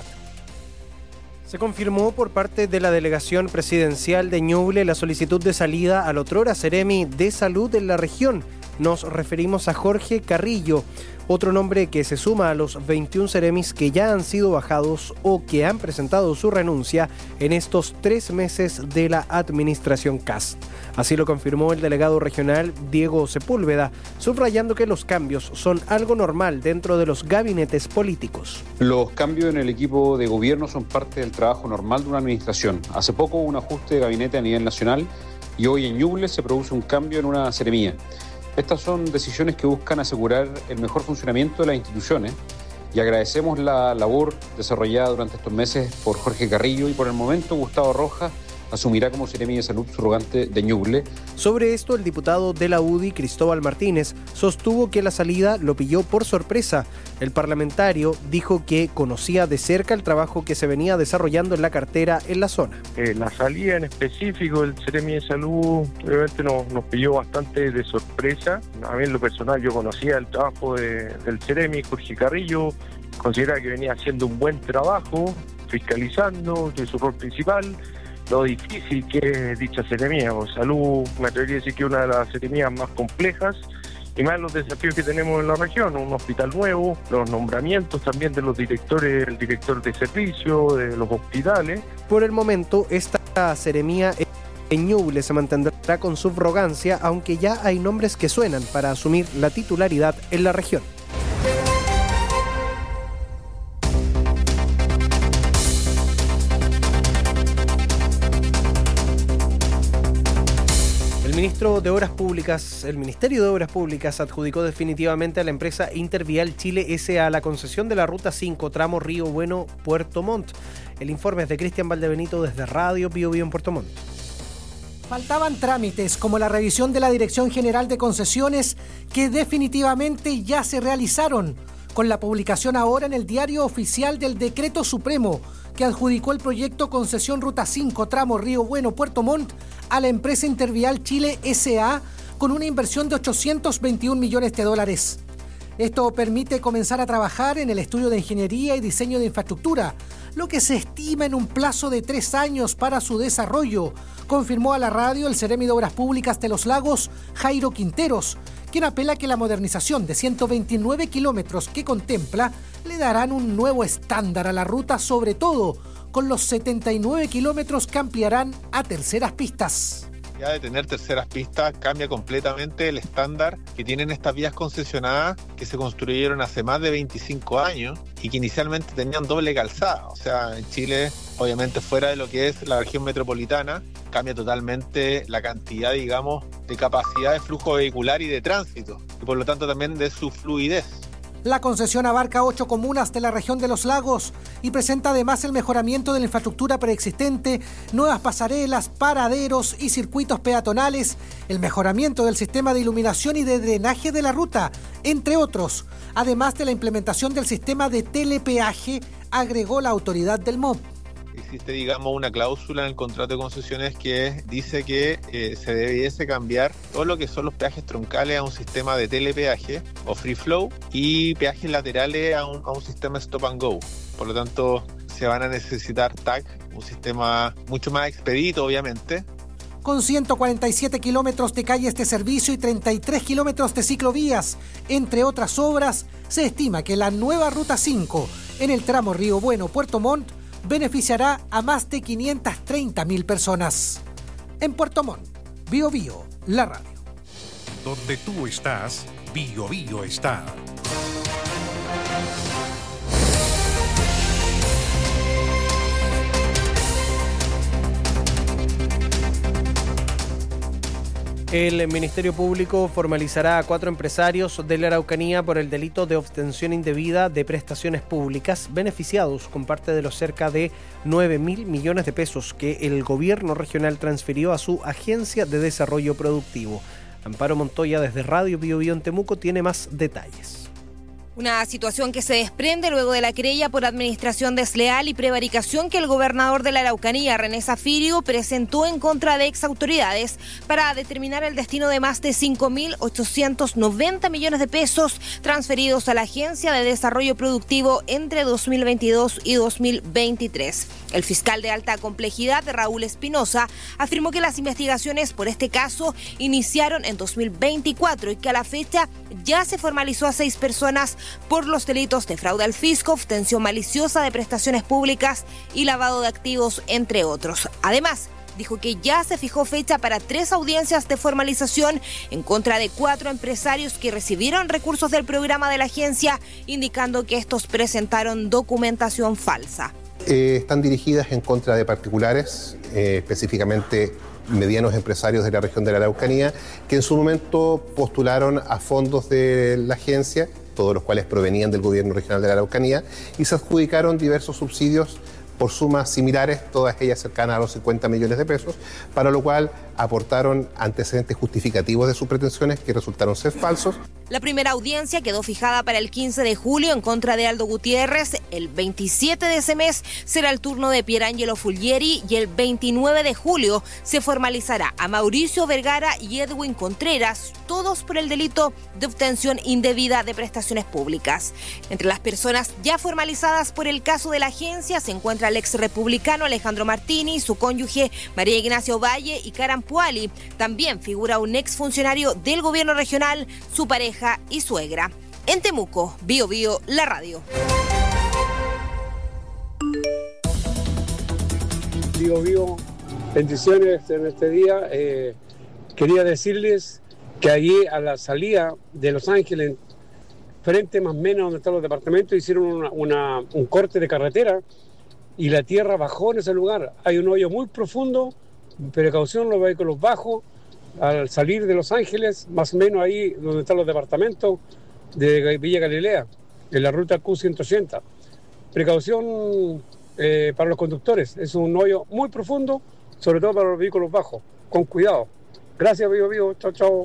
Se confirmó por parte de la delegación presidencial de Ñuble la solicitud de salida al otrora Ceremi de Salud en la región. Nos referimos a Jorge Carrillo, otro nombre que se suma a los veintiún Ceremis que ya han sido bajados o que han presentado su renuncia en estos tres meses de la administración Kast. Así lo confirmó el delegado regional Diego Sepúlveda, subrayando que los cambios son algo normal dentro de los gabinetes políticos. Los cambios en el equipo de gobierno son parte del trabajo normal de una administración. Hace poco hubo un ajuste de gabinete a nivel nacional y hoy en Ñuble se produce un cambio en una seremía. Estas son decisiones que buscan asegurar el mejor funcionamiento de las instituciones y agradecemos la labor desarrollada durante estos meses por Jorge Carrillo y por el momento Gustavo Rojas asumirá como Ceremi de Salud subrogante de Ñuble. Sobre esto, el diputado de la U D I, Cristóbal Martínez, sostuvo que la salida lo pilló por sorpresa. El parlamentario dijo que conocía de cerca el trabajo que se venía desarrollando en la cartera en la zona. Eh, la salida en específico del Ceremi de Salud realmente nos, nos pilló bastante de sorpresa. A mí en lo personal yo conocía el trabajo de, del Ceremi, Jorge Carrillo, consideraba que venía haciendo un buen trabajo, fiscalizando, de su rol principal. Lo difícil que es dicha seremía, pues, salud, me atrevería a decir que es una de las seremías más complejas y más los desafíos que tenemos en la región, un hospital nuevo, los nombramientos también de los directores, el director de servicio, de los hospitales. Por el momento, esta seremía en Ñuble se mantendrá con subrogancia, aunque ya hay nombres que suenan para asumir la titularidad en la región. El ministro de Obras Públicas, el Ministerio de Obras Públicas adjudicó definitivamente a la empresa Intervial Chile ese a la concesión de la Ruta cinco, tramo Río Bueno-Puerto Montt. El informe es de Cristian Valdebenito desde Radio Bio Bio en Puerto Montt. Faltaban trámites como la revisión de la Dirección General de Concesiones que definitivamente ya se realizaron con la publicación ahora en el Diario Oficial del Decreto Supremo que adjudicó el proyecto Concesión Ruta cinco, tramo Río Bueno-Puerto Montt a la empresa Intervial Chile ese a con una inversión de ochocientos veintiún millones de dólares. Esto permite comenzar a trabajar en el estudio de ingeniería y diseño de infraestructura, lo que se estima en un plazo de tres años para su desarrollo, confirmó a la radio el Seremi de Obras Públicas de Los Lagos, Jairo Quinteros, quien apela que la modernización de ciento veintinueve kilómetros que contempla le darán un nuevo estándar a la ruta, sobre todo con los setenta y nueve kilómetros que ampliarán a terceras pistas. Ya de tener terceras pistas cambia completamente el estándar que tienen estas vías concesionadas que se construyeron hace más de veinticinco años y que inicialmente tenían doble calzada. O sea, en Chile, obviamente fuera de lo que es la región metropolitana, cambia totalmente la cantidad, digamos, de capacidad de flujo vehicular y de tránsito, y por lo tanto también de su fluidez. La concesión abarca ocho comunas de la región de Los Lagos y presenta además el mejoramiento de la infraestructura preexistente, nuevas pasarelas, paraderos y circuitos peatonales, el mejoramiento del sistema de iluminación y de drenaje de la ruta, entre otros, además de la implementación del sistema de telepeaje, agregó la autoridad del M O B. Existe, digamos, una cláusula en el contrato de concesiones que dice que eh, se debiese cambiar todo lo que son los peajes troncales a un sistema de telepeaje o free flow y peajes laterales a un, a un sistema stop and go. Por lo tanto, se van a necesitar T A C, un sistema mucho más expedito, obviamente. Con ciento cuarenta y siete kilómetros de calles de servicio y treinta y tres kilómetros de ciclovías, entre otras obras, se estima que la nueva Ruta cinco en el tramo Río Bueno-Puerto Montt beneficiará a más de quinientas treinta mil personas. En Puerto Montt, Bio Bio, la radio. Donde tú estás, Bio Bio está. El Ministerio Público formalizará a cuatro empresarios de la Araucanía por el delito de obtención indebida de prestaciones públicas, beneficiados con parte de los cerca de nueve mil millones de pesos que el gobierno regional transfirió a su Agencia de Desarrollo Productivo. Amparo Montoya desde Radio Bio Bio en Temuco tiene más detalles. Una situación que se desprende luego de la querella por administración desleal y prevaricación que el gobernador de la Araucanía, René Zafirio, presentó en contra de exautoridades para determinar el destino de más de cinco mil ochocientos noventa millones de pesos transferidos a la Agencia de Desarrollo Productivo entre dos mil veintidós y dos mil veintitrés. El fiscal de alta complejidad, Raúl Espinosa, afirmó que las investigaciones por este caso iniciaron en dos mil veinticuatro y que a la fecha ya se formalizó a seis personas por los delitos de fraude al fisco, obtención maliciosa de prestaciones públicas y lavado de activos, entre otros. Además, dijo que ya se fijó fecha para tres audiencias de formalización en contra de cuatro empresarios que recibieron recursos del programa de la agencia, indicando que estos presentaron documentación falsa. Eh, están dirigidas en contra de particulares, eh, específicamente medianos empresarios de la región de la Araucanía, que en su momento postularon a fondos de la agencia, todos los cuales provenían del gobierno regional de la Araucanía, y se adjudicaron diversos subsidios por sumas similares, todas ellas cercanas a los cincuenta millones de pesos, para lo cual aportaron antecedentes justificativos de sus pretensiones que resultaron ser falsos. La primera audiencia quedó fijada para el quince de julio en contra de Aldo Gutiérrez. El veintisiete de ese mes será el turno de Pierangelo Fulgieri y el veintinueve de julio se formalizará a Mauricio Vergara y Edwin Contreras, todos por el delito de obtención indebida de prestaciones públicas. Entre las personas ya formalizadas por el caso de la agencia se encuentra el ex republicano Alejandro Martini, su cónyuge María Ignacia Ovalle y Karan Puali. También figura un ex funcionario del gobierno regional, su pareja y suegra. En Temuco, Bio Bio, la radio. Bio Bio, bendiciones en este día. Eh, quería decirles que allí a la salida de Los Ángeles, frente más o menos donde están los departamentos, hicieron una, una, un corte de carretera y la tierra bajó en ese lugar. Hay un hoyo muy profundo, precaución los vehículos bajos, al salir de Los Ángeles, más o menos ahí donde están los departamentos de Villa Galilea, en la ruta Q ciento ochenta. Precaución eh, para los conductores, es un hoyo muy profundo, sobre todo para los vehículos bajos, con cuidado. Gracias, Bio Bio, chao, chao.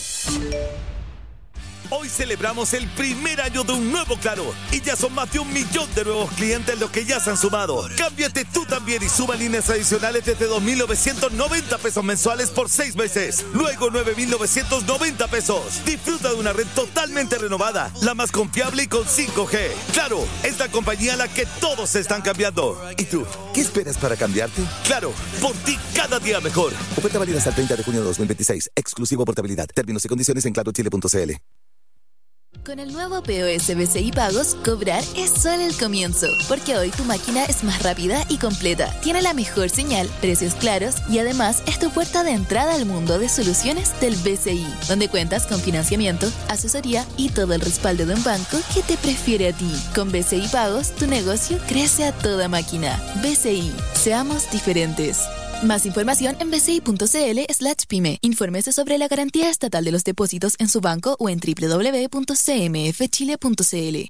Hoy celebramos el primer año de un nuevo Claro y ya son más de un millón de nuevos clientes los que ya se han sumado. Cámbiate tú también y suma líneas adicionales desde dos mil novecientos noventa pesos mensuales por seis meses. Luego nueve mil novecientos noventa pesos. Disfruta de una red totalmente renovada, la más confiable y con cinco G. Claro, es la compañía a la que todos se están cambiando. ¿Y tú? ¿Qué esperas para cambiarte? Claro, por ti cada día mejor. Oferta válida hasta el treinta de junio de dos mil veintiséis. Exclusivo portabilidad. Términos y condiciones en claro chile punto c l. Con el nuevo P O S B C I Pagos, cobrar es solo el comienzo, porque hoy tu máquina es más rápida y completa, tiene la mejor señal, precios claros y además es tu puerta de entrada al mundo de soluciones del B C I, donde cuentas con financiamiento, asesoría y todo el respaldo de un banco que te prefiere a ti. Con B C I Pagos, tu negocio crece a toda máquina. B C I, seamos diferentes. Más información en bci.cl slash pyme. Infórmese sobre la garantía estatal de los depósitos en su banco o en doble u doble u doble u punto c m f chile punto c l.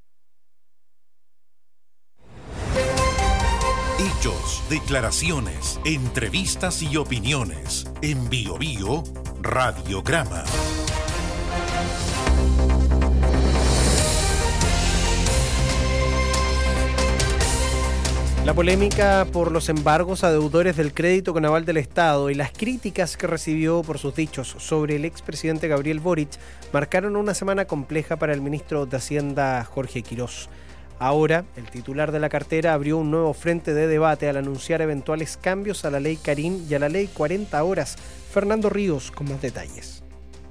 Hechos, declaraciones, entrevistas y opiniones. En Bio Bio, Radiograma. La polémica por los embargos a deudores del crédito con aval del Estado y las críticas que recibió por sus dichos sobre el expresidente Gabriel Boric marcaron una semana compleja para el ministro de Hacienda Jorge Quirós. Ahora, el titular de la cartera abrió un nuevo frente de debate al anunciar eventuales cambios a la ley Karim y a la ley cuarenta horas. Fernando Ríos con más detalles.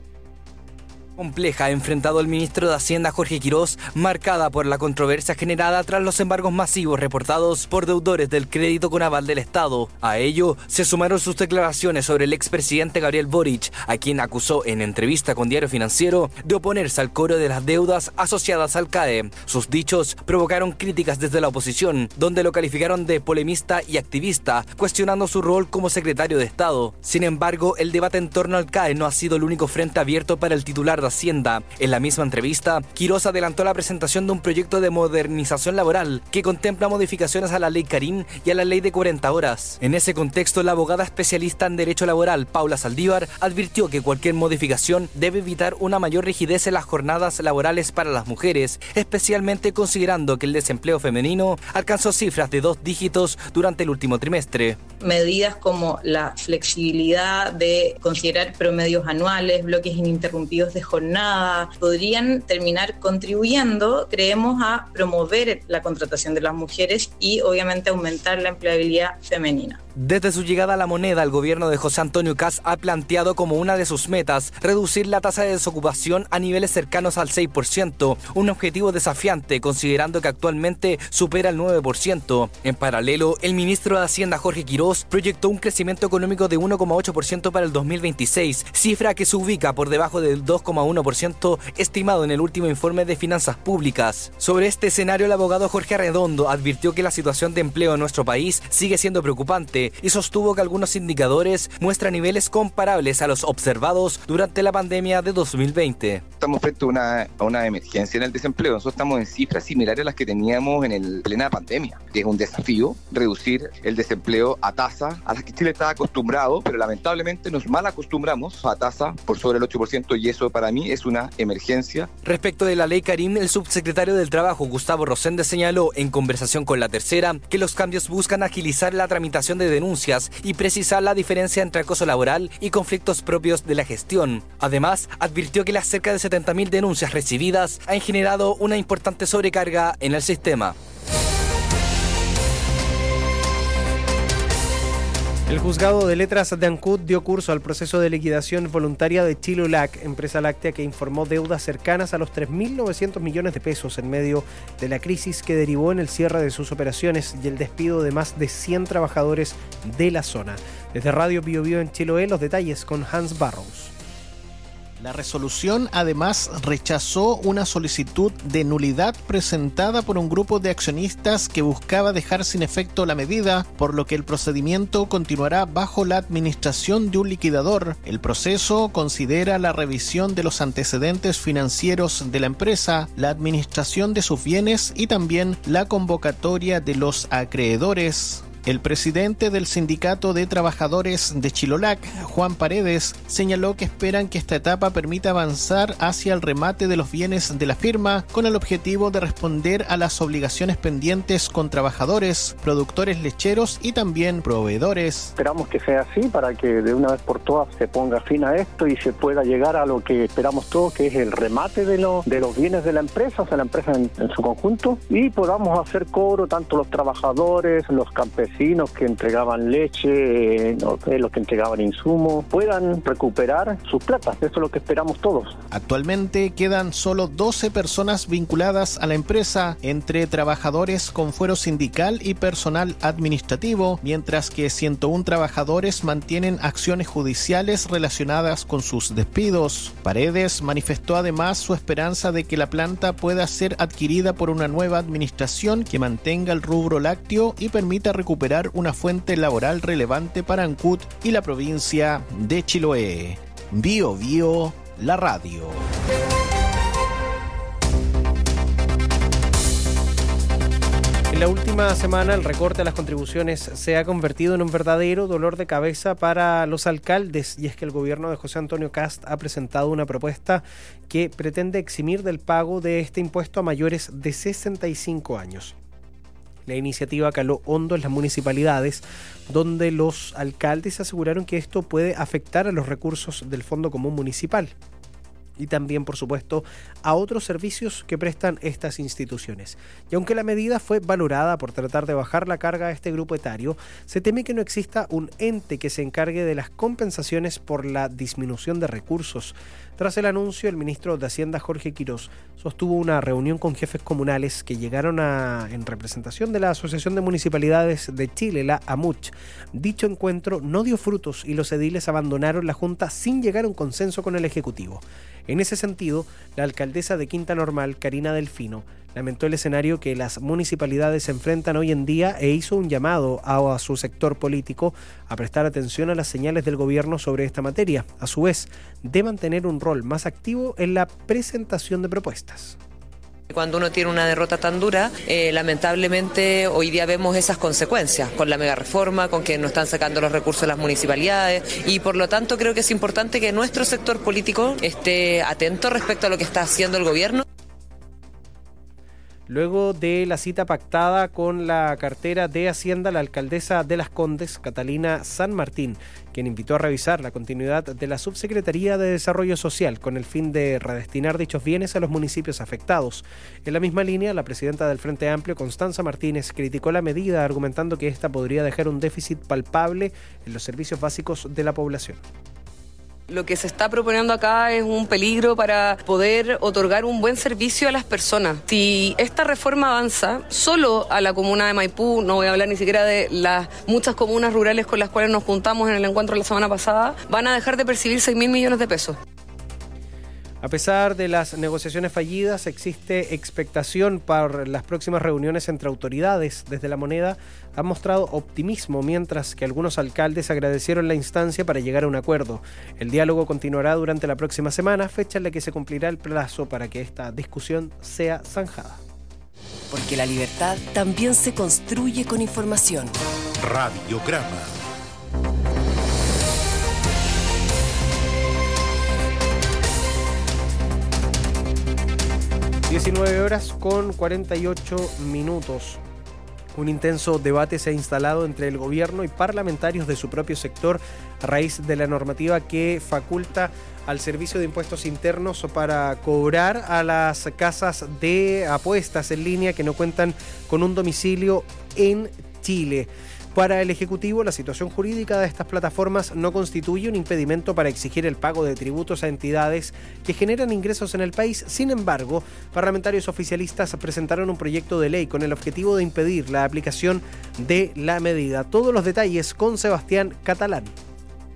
Compleja ha enfrentado el ministro de Hacienda Jorge Quirós, marcada por la controversia generada tras los embargos masivos reportados por deudores del crédito con aval del Estado. A ello se sumaron sus declaraciones sobre el expresidente Gabriel Boric, a quien acusó en entrevista con Diario Financiero de oponerse al cobro de las deudas asociadas al C A E. Sus dichos provocaron críticas desde la oposición, donde lo calificaron de polemista y activista, cuestionando su rol como secretario de Estado. Sin embargo, el debate en torno al C A E no ha sido el único frente abierto para el titular de Hacienda. En la misma entrevista, Quirós adelantó la presentación de un proyecto de modernización laboral que contempla modificaciones a la ley Karim y a la ley de cuarenta horas. En ese contexto, la abogada especialista en derecho laboral, Paula Saldívar, advirtió que cualquier modificación debe evitar una mayor rigidez en las jornadas laborales para las mujeres, especialmente considerando que el desempleo femenino alcanzó cifras de dos dígitos durante el último trimestre. Medidas como la flexibilidad de considerar promedios anuales, bloques ininterrumpidos de jornada, podrían terminar contribuyendo, creemos, a promover la contratación de las mujeres y obviamente aumentar la empleabilidad femenina. Desde su llegada a la moneda, el gobierno de José Antonio Kast ha planteado como una de sus metas reducir la tasa de desocupación a niveles cercanos al seis por ciento, un objetivo desafiante considerando que actualmente supera el nueve por ciento. En paralelo, el ministro de Hacienda Jorge Quirós proyectó un crecimiento económico de uno coma ocho por ciento para el dos mil veintiséis, cifra que se ubica por debajo del dos coma uno por ciento estimado en el último informe de finanzas públicas. Sobre este escenario, el abogado Jorge Arredondo advirtió que la situación de empleo en nuestro país sigue siendo preocupante y sostuvo que algunos indicadores muestran niveles comparables a los observados durante la pandemia de dos mil veinte. Estamos frente a una, a una emergencia en el desempleo. Nosotros estamos en cifras similares a las que teníamos en el plena pandemia, que es un desafío reducir el desempleo a tasa a las que Chile está acostumbrado, pero lamentablemente nos mal acostumbramos a tasa por sobre el ocho por ciento y eso para mí es una emergencia. Respecto de la ley Karim, el subsecretario del Trabajo, Gustavo Rosende, señaló en conversación con La Tercera que los cambios buscan agilizar la tramitación de denuncias y precisar la diferencia entre acoso laboral y conflictos propios de la gestión. Además, advirtió que las cerca de setenta mil denuncias recibidas han generado una importante sobrecarga en el sistema. El juzgado de letras de Ancud dio curso al proceso de liquidación voluntaria de Chilolac, empresa láctea que informó deudas cercanas a los tres mil novecientos millones de pesos en medio de la crisis que derivó en el cierre de sus operaciones y el despido de más de cien trabajadores de la zona. Desde Radio Bio Bio en Chiloé, los detalles con Hans Barrows. La resolución además rechazó una solicitud de nulidad presentada por un grupo de accionistas que buscaba dejar sin efecto la medida, por lo que el procedimiento continuará bajo la administración de un liquidador. El proceso considera la revisión de los antecedentes financieros de la empresa, la administración de sus bienes y también la convocatoria de los acreedores. El presidente del Sindicato de Trabajadores de Chilolac, Juan Paredes, señaló que esperan que esta etapa permita avanzar hacia el remate de los bienes de la firma con el objetivo de responder a las obligaciones pendientes con trabajadores, productores lecheros y también proveedores. Esperamos que sea así para que de una vez por todas se ponga fin a esto y se pueda llegar a lo que esperamos todos, que es el remate de, lo, de los bienes de la empresa, o sea, la empresa en, en su conjunto, y podamos hacer cobro tanto los trabajadores, los campesinos, que entregaban leche, eh, no sé, los que entregaban insumos, puedan recuperar sus plata. Eso es lo que esperamos todos. Actualmente quedan solo doce personas vinculadas a la empresa, entre trabajadores con fuero sindical y personal administrativo, mientras que ciento uno trabajadores mantienen acciones judiciales relacionadas con sus despidos. Paredes manifestó además su esperanza de que la planta pueda ser adquirida por una nueva administración que mantenga el rubro lácteo y permita recuperar una fuente laboral relevante para Ancud y la provincia de Chiloé. Bio Bio, la radio. En la última semana, el recorte a las contribuciones se ha convertido en un verdadero dolor de cabeza para los alcaldes, y es que el gobierno de José Antonio Kast ha presentado una propuesta que pretende eximir del pago de este impuesto a mayores de sesenta y cinco años. La iniciativa caló hondo en las municipalidades, donde los alcaldes aseguraron que esto puede afectar a los recursos del Fondo Común Municipal y también, por supuesto, a otros servicios que prestan estas instituciones. Y aunque la medida fue valorada por tratar de bajar la carga a este grupo etario, se teme que no exista un ente que se encargue de las compensaciones por la disminución de recursos. Tras el anuncio, el ministro de Hacienda, Jorge Quirós, sostuvo una reunión con jefes comunales que llegaron a, en representación de la Asociación de Municipalidades de Chile, la AMUCH. Dicho encuentro no dio frutos y los ediles abandonaron la Junta sin llegar a un consenso con el Ejecutivo. En ese sentido, la alcaldesa de Quinta Normal, Karina Delfino, lamentó el escenario que las municipalidades se enfrentan hoy en día e hizo un llamado a, a su sector político a prestar atención a las señales del gobierno sobre esta materia, a su vez, de mantener un rol más activo en la presentación de propuestas. Cuando uno tiene una derrota tan dura, eh, lamentablemente hoy día vemos esas consecuencias, con la mega reforma, con que no están sacando los recursos de las municipalidades, y por lo tanto creo que es importante que nuestro sector político esté atento respecto a lo que está haciendo el gobierno. Luego de la cita pactada con la cartera de Hacienda, la alcaldesa de Las Condes, Catalina San Martín, quien invitó a revisar la continuidad de la Subsecretaría de Desarrollo Social con el fin de redestinar dichos bienes a los municipios afectados. En la misma línea, la presidenta del Frente Amplio, Constanza Martínez, criticó la medida, argumentando que esta podría dejar un déficit palpable en los servicios básicos de la población. Lo que se está proponiendo acá es un peligro para poder otorgar un buen servicio a las personas. Si esta reforma avanza solo a la comuna de Maipú, no voy a hablar ni siquiera de las muchas comunas rurales con las cuales nos juntamos en el encuentro la semana pasada, van a dejar de percibir seis mil millones de pesos. A pesar de las negociaciones fallidas, existe expectación por las próximas reuniones entre autoridades. Desde La Moneda han mostrado optimismo, mientras que algunos alcaldes agradecieron la instancia para llegar a un acuerdo. El diálogo continuará durante la próxima semana, fecha en la que se cumplirá el plazo para que esta discusión sea zanjada. Porque la libertad también se construye con información. Radiograma. diecinueve horas con cuarenta y ocho minutos. Un intenso debate se ha instalado entre el gobierno y parlamentarios de su propio sector a raíz de la normativa que faculta al Servicio de Impuestos Internos para cobrar a las casas de apuestas en línea que no cuentan con un domicilio en Chile. Para el Ejecutivo, la situación jurídica de estas plataformas no constituye un impedimento para exigir el pago de tributos a entidades que generan ingresos en el país. Sin embargo, parlamentarios oficialistas presentaron un proyecto de ley con el objetivo de impedir la aplicación de la medida. Todos los detalles con Sebastián Catalán.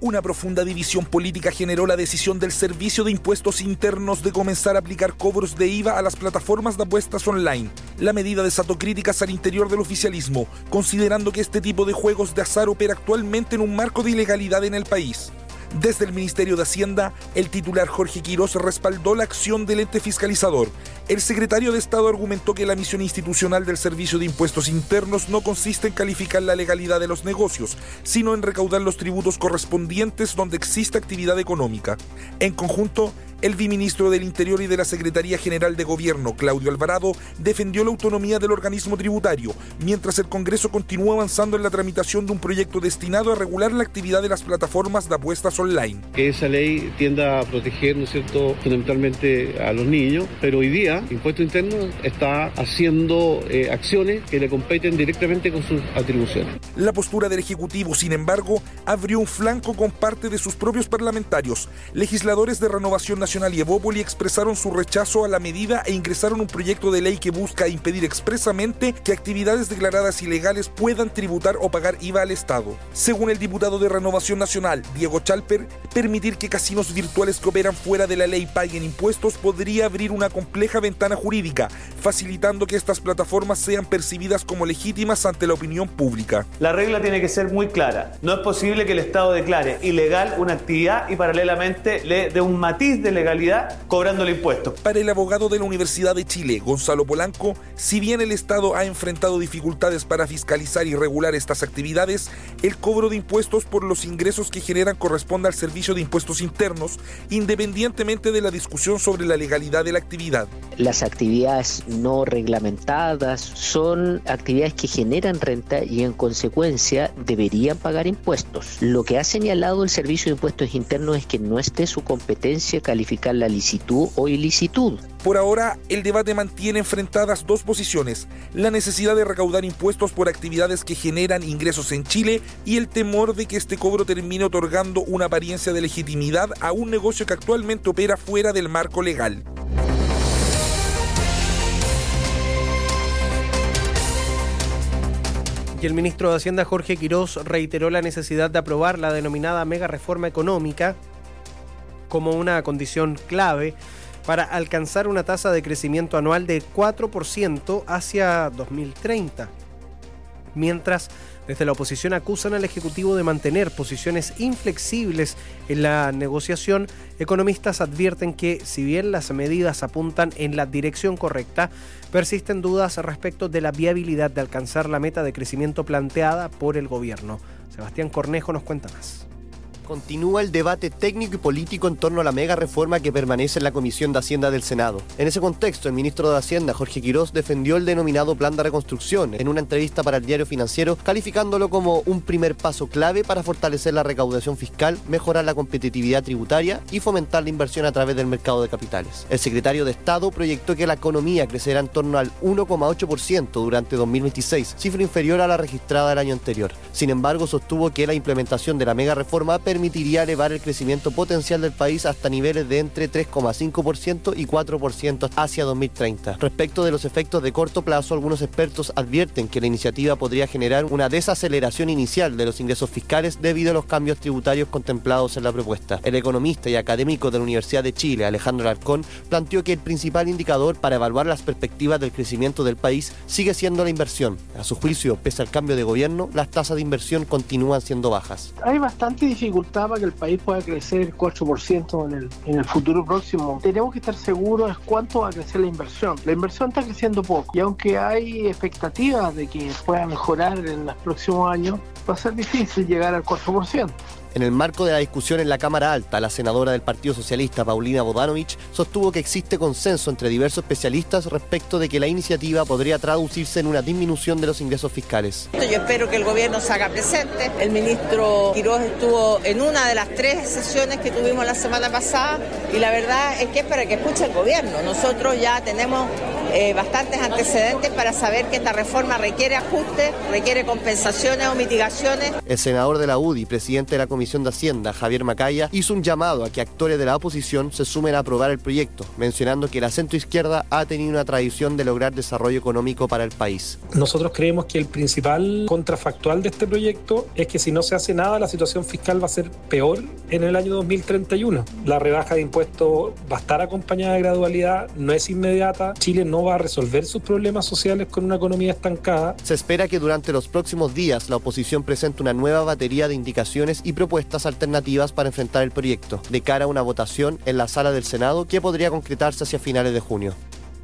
Una profunda división política generó la decisión del Servicio de Impuestos Internos de comenzar a aplicar cobros de I V A a las plataformas de apuestas online. La medida desató críticas al interior del oficialismo, considerando que este tipo de juegos de azar opera actualmente en un marco de ilegalidad en el país. Desde el Ministerio de Hacienda, el titular Jorge Quirós respaldó la acción del ente fiscalizador. El secretario de Estado argumentó que la misión institucional del Servicio de Impuestos Internos no consiste en calificar la legalidad de los negocios, sino en recaudar los tributos correspondientes donde exista actividad económica. En conjunto, el viceministro del Interior y de la Secretaría General de Gobierno, Claudio Alvarado, defendió la autonomía del organismo tributario, mientras el Congreso continúa avanzando en la tramitación de un proyecto destinado a regular la actividad de las plataformas de apuestas online. Que esa ley tienda a proteger, ¿no es cierto?, fundamentalmente a los niños, pero hoy día Impuesto Interno está haciendo eh, acciones que le competen directamente con sus atribuciones. La postura del Ejecutivo, sin embargo, abrió un flanco con parte de sus propios parlamentarios. Legisladores de Renovación Nacional y Evópoli expresaron su rechazo a la medida e ingresaron un proyecto de ley que busca impedir expresamente que actividades declaradas ilegales puedan tributar o pagar I V A al Estado. Según el diputado de Renovación Nacional, Diego Chalper, permitir que casinos virtuales que operan fuera de la ley paguen impuestos podría abrir una compleja ventana jurídica, facilitando que estas plataformas sean percibidas como legítimas ante la opinión pública. La regla tiene que ser muy clara. No es posible que el Estado declare ilegal una actividad y paralelamente le dé un matiz de legalidad cobrando el impuesto. Para el abogado de la Universidad de Chile, Gonzalo Polanco, si bien el Estado ha enfrentado dificultades para fiscalizar y regular estas actividades, el cobro de impuestos por los ingresos que generan corresponde al Servicio de Impuestos Internos, independientemente de la discusión sobre la legalidad de la actividad. Las actividades no reglamentadas son actividades que generan renta y en consecuencia deberían pagar impuestos. Lo que ha señalado el Servicio de Impuestos Internos es que no esté su competencia calificar la licitud o ilicitud. Por ahora, el debate mantiene enfrentadas dos posiciones: la necesidad de recaudar impuestos por actividades que generan ingresos en Chile y el temor de que este cobro termine otorgando una apariencia de legitimidad a un negocio que actualmente opera fuera del marco legal. Y el ministro de Hacienda, Jorge Quirós, reiteró la necesidad de aprobar la denominada mega reforma económica como una condición clave para alcanzar una tasa de crecimiento anual de cuatro por ciento hacia dos mil treinta. Mientras, desde la oposición acusan al Ejecutivo de mantener posiciones inflexibles en la negociación, economistas advierten que, si bien las medidas apuntan en la dirección correcta, persisten dudas respecto de la viabilidad de alcanzar la meta de crecimiento planteada por el gobierno. Sebastián Cornejo nos cuenta más. Continúa el debate técnico y político en torno a la mega reforma que permanece en la Comisión de Hacienda del Senado. En ese contexto, el ministro de Hacienda, Jorge Quirós, defendió el denominado Plan de Reconstrucción en una entrevista para el Diario Financiero, calificándolo como un primer paso clave para fortalecer la recaudación fiscal, mejorar la competitividad tributaria y fomentar la inversión a través del mercado de capitales. El secretario de Estado proyectó que la economía crecerá en torno al uno coma ocho por ciento durante dos mil veintiséis, cifra inferior a la registrada el año anterior. Sin embargo, sostuvo que la implementación de la mega reforma permitiría permitiría elevar el crecimiento potencial del país hasta niveles de entre tres coma cinco por ciento y cuatro por ciento hacia dos mil treinta. Respecto de los efectos de corto plazo, algunos expertos advierten que la iniciativa podría generar una desaceleración inicial de los ingresos fiscales debido a los cambios tributarios contemplados en la propuesta. El economista y académico de la Universidad de Chile, Alejandro Alarcón, planteó que el principal indicador para evaluar las perspectivas del crecimiento del país sigue siendo la inversión. A su juicio, pese al cambio de gobierno, las tasas de inversión continúan siendo bajas. Hay bastante dificultad para que el país pueda crecer cuatro por ciento en el, en el futuro próximo. Tenemos que estar seguros de cuánto va a crecer la inversión. La inversión está creciendo poco y aunque hay expectativas de que pueda mejorar en los próximos años, va a ser difícil llegar al cuatro por ciento. En el marco de la discusión en la Cámara Alta, la senadora del Partido Socialista, Paulina Bodanovich, sostuvo que existe consenso entre diversos especialistas respecto de que la iniciativa podría traducirse en una disminución de los ingresos fiscales. Yo espero que el gobierno se haga presente. El ministro Quirós estuvo en una de las tres sesiones que tuvimos la semana pasada y la verdad es que es para que escuche el gobierno. Nosotros ya tenemos eh, bastantes antecedentes para saber que esta reforma requiere ajustes, requiere compensaciones o mitigaciones. El senador de la U D I, presidente de la Comisión de Hacienda, Javier Macaya, hizo un llamado a que actores de la oposición se sumen a aprobar el proyecto, mencionando que la centroizquierda ha tenido una tradición de lograr desarrollo económico para el país. Nosotros creemos que el principal contrafactual de este proyecto es que si no se hace nada, la situación fiscal va a ser peor en el año dos mil treinta y uno. La rebaja de impuestos va a estar acompañada de gradualidad, no es inmediata. Chile no va a resolver sus problemas sociales con una economía estancada. Se espera que durante los próximos días la oposición presente una nueva batería de indicaciones y propuestas alternativas para enfrentar el proyecto, de cara a una votación en la sala del Senado que podría concretarse hacia finales de junio.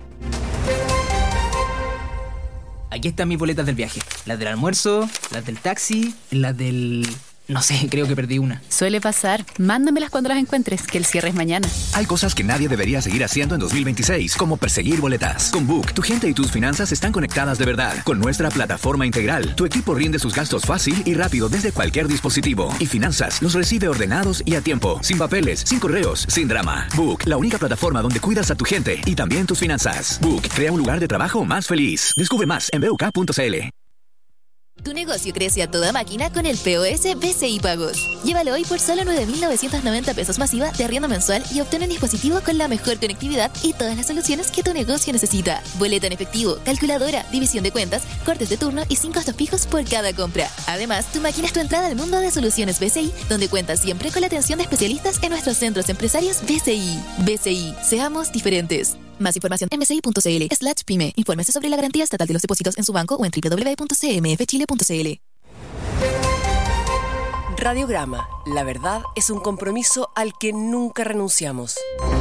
Aquí están mis boletas del viaje. Las del almuerzo, las del taxi, las del... No sé, creo que perdí una. Suele pasar. Mándamelas cuando las encuentres, que el cierre es mañana. Hay cosas que nadie debería seguir haciendo en dos mil veintiséis, como perseguir boletas. Con Book, tu gente y tus finanzas están conectadas de verdad. Con nuestra plataforma integral, tu equipo rinde sus gastos fácil y rápido desde cualquier dispositivo. Y finanzas los recibe ordenados y a tiempo. Sin papeles, sin correos, sin drama. Book, la única plataforma donde cuidas a tu gente y también tus finanzas. Book, crea un lugar de trabajo más feliz. Descubre más en b u k punto c l. Tu negocio crece a toda máquina con el P O S B C I Pagos. Llévalo hoy por solo nueve mil novecientos noventa pesos masiva de arriendo mensual y obtén un dispositivo con la mejor conectividad y todas las soluciones que tu negocio necesita. Boleta en efectivo, calculadora, división de cuentas, cortes de turno y sin costos fijos por cada compra. Además, tu máquina es tu entrada al mundo de soluciones B C I, donde cuentas siempre con la atención de especialistas en nuestros centros empresarios B C I. B C I, seamos diferentes. Más información en bci.cl slash pyme. Infórmese sobre la garantía estatal de los depósitos en su banco o en doble u doble u doble u punto c m f chile punto c l. Radiograma. La verdad es un compromiso al que nunca renunciamos.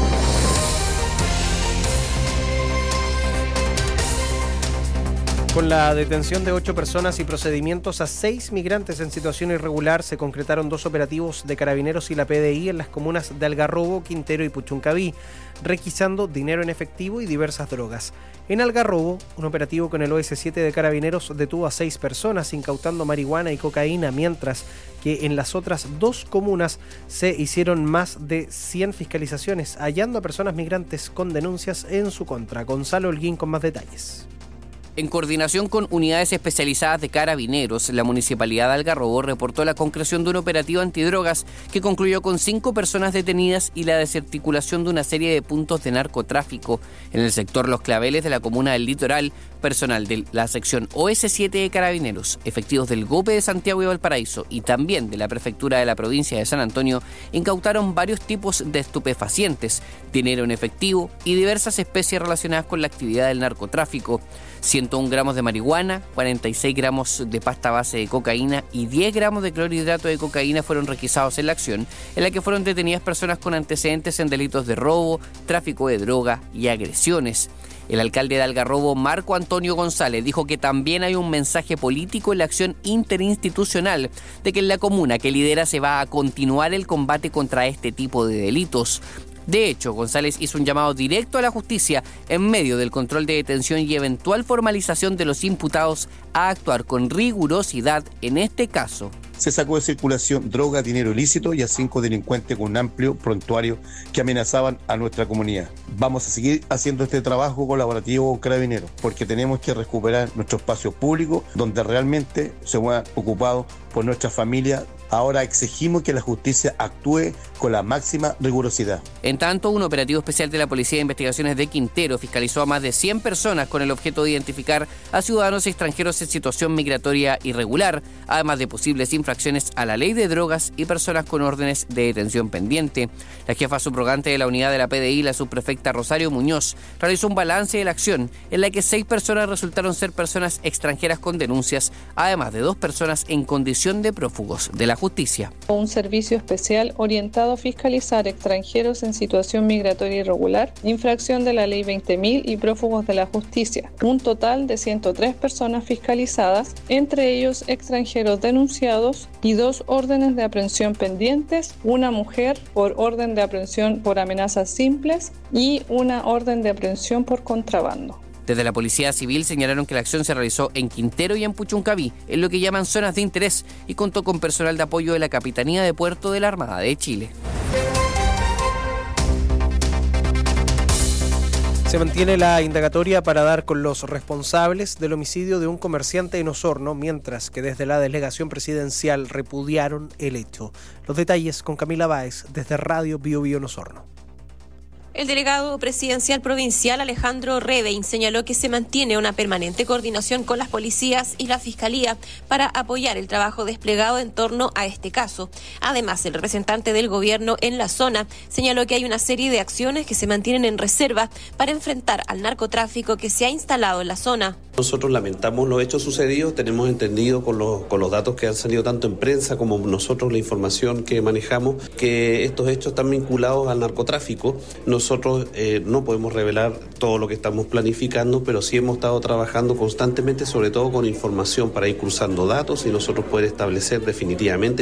Con la detención de ocho personas y procedimientos a seis migrantes en situación irregular, se concretaron dos operativos de Carabineros y la P D I en las comunas de Algarrobo, Quintero y Puchuncaví, requisando dinero en efectivo y diversas drogas. En Algarrobo, un operativo con el O S siete de Carabineros detuvo a seis personas, incautando marihuana y cocaína, mientras que en las otras dos comunas se hicieron más de cien fiscalizaciones, hallando a personas migrantes con denuncias en su contra. Gonzalo Holguín con más detalles. En coordinación con unidades especializadas de Carabineros, la Municipalidad de Algarrobo reportó la concreción de un operativo antidrogas que concluyó con cinco personas detenidas y la desarticulación de una serie de puntos de narcotráfico en el sector Los Claveles de la comuna del Litoral. Personal de la sección O S siete de Carabineros, efectivos del GOPE de Santiago y Valparaíso y también de la Prefectura de la provincia de San Antonio incautaron varios tipos de estupefacientes, dinero en efectivo y diversas especies relacionadas con la actividad del narcotráfico. ciento un gramos de marihuana, cuarenta y seis gramos de pasta base de cocaína y diez gramos de clorhidrato de cocaína fueron requisados en la acción, en la que fueron detenidas personas con antecedentes en delitos de robo, tráfico de droga y agresiones. El alcalde de Algarrobo, Marco Antonio González, dijo que también hay un mensaje político en la acción interinstitucional de que en la comuna que lidera se va a continuar el combate contra este tipo de delitos. De hecho, González hizo un llamado directo a la justicia en medio del control de detención y eventual formalización de los imputados a actuar con rigurosidad en este caso. Se sacó de circulación droga, dinero ilícito y a cinco delincuentes con un amplio prontuario que amenazaban a nuestra comunidad. Vamos a seguir haciendo este trabajo colaborativo con Carabineros porque tenemos que recuperar nuestro espacio público donde realmente se va ocupado por nuestra familia. Ahora exigimos que la justicia actúe con la máxima rigurosidad. En tanto, un operativo especial de la Policía de Investigaciones de Quintero fiscalizó a más de cien personas con el objeto de identificar a ciudadanos extranjeros en situación migratoria irregular, además de posibles infracciones a la ley de drogas y personas con órdenes de detención pendiente. La jefa subrogante de la unidad de la P D I, la subprefecta Rosario Muñoz, realizó un balance de la acción en la que seis personas resultaron ser personas extranjeras con denuncias, además de dos personas en condición de prófugos de la justicia. Un servicio especial orientado a fiscalizar extranjeros en situación migratoria irregular, infracción de la ley veinte mil y prófugos de la justicia. Un total de ciento tres personas fiscalizadas, entre ellos extranjeros denunciados y dos órdenes de aprehensión pendientes, una mujer por orden de aprehensión por amenazas simples y una orden de aprehensión por contrabando. Desde la Policía Civil señalaron que la acción se realizó en Quintero y en Puchuncaví, en lo que llaman zonas de interés, y contó con personal de apoyo de la Capitanía de Puerto de la Armada de Chile. Se mantiene la indagatoria para dar con los responsables del homicidio de un comerciante en Osorno, mientras que desde la delegación presidencial repudiaron el hecho. Los detalles con Camila Báez desde Radio Bio Bio en Osorno. El delegado presidencial provincial Alejandro Rebein señaló que se mantiene una permanente coordinación con las policías y la Fiscalía para apoyar el trabajo desplegado en torno a este caso. Además, el representante del gobierno en la zona señaló que hay una serie de acciones que se mantienen en reserva para enfrentar al narcotráfico que se ha instalado en la zona. Nosotros lamentamos los hechos sucedidos, tenemos entendido con los, con los datos que han salido tanto en prensa como nosotros la información que manejamos, que estos hechos están vinculados al narcotráfico. Nosotros eh, no podemos revelar todo lo que estamos planificando, pero sí hemos estado trabajando constantemente, sobre todo con información para ir cruzando datos y nosotros poder establecer definitivamente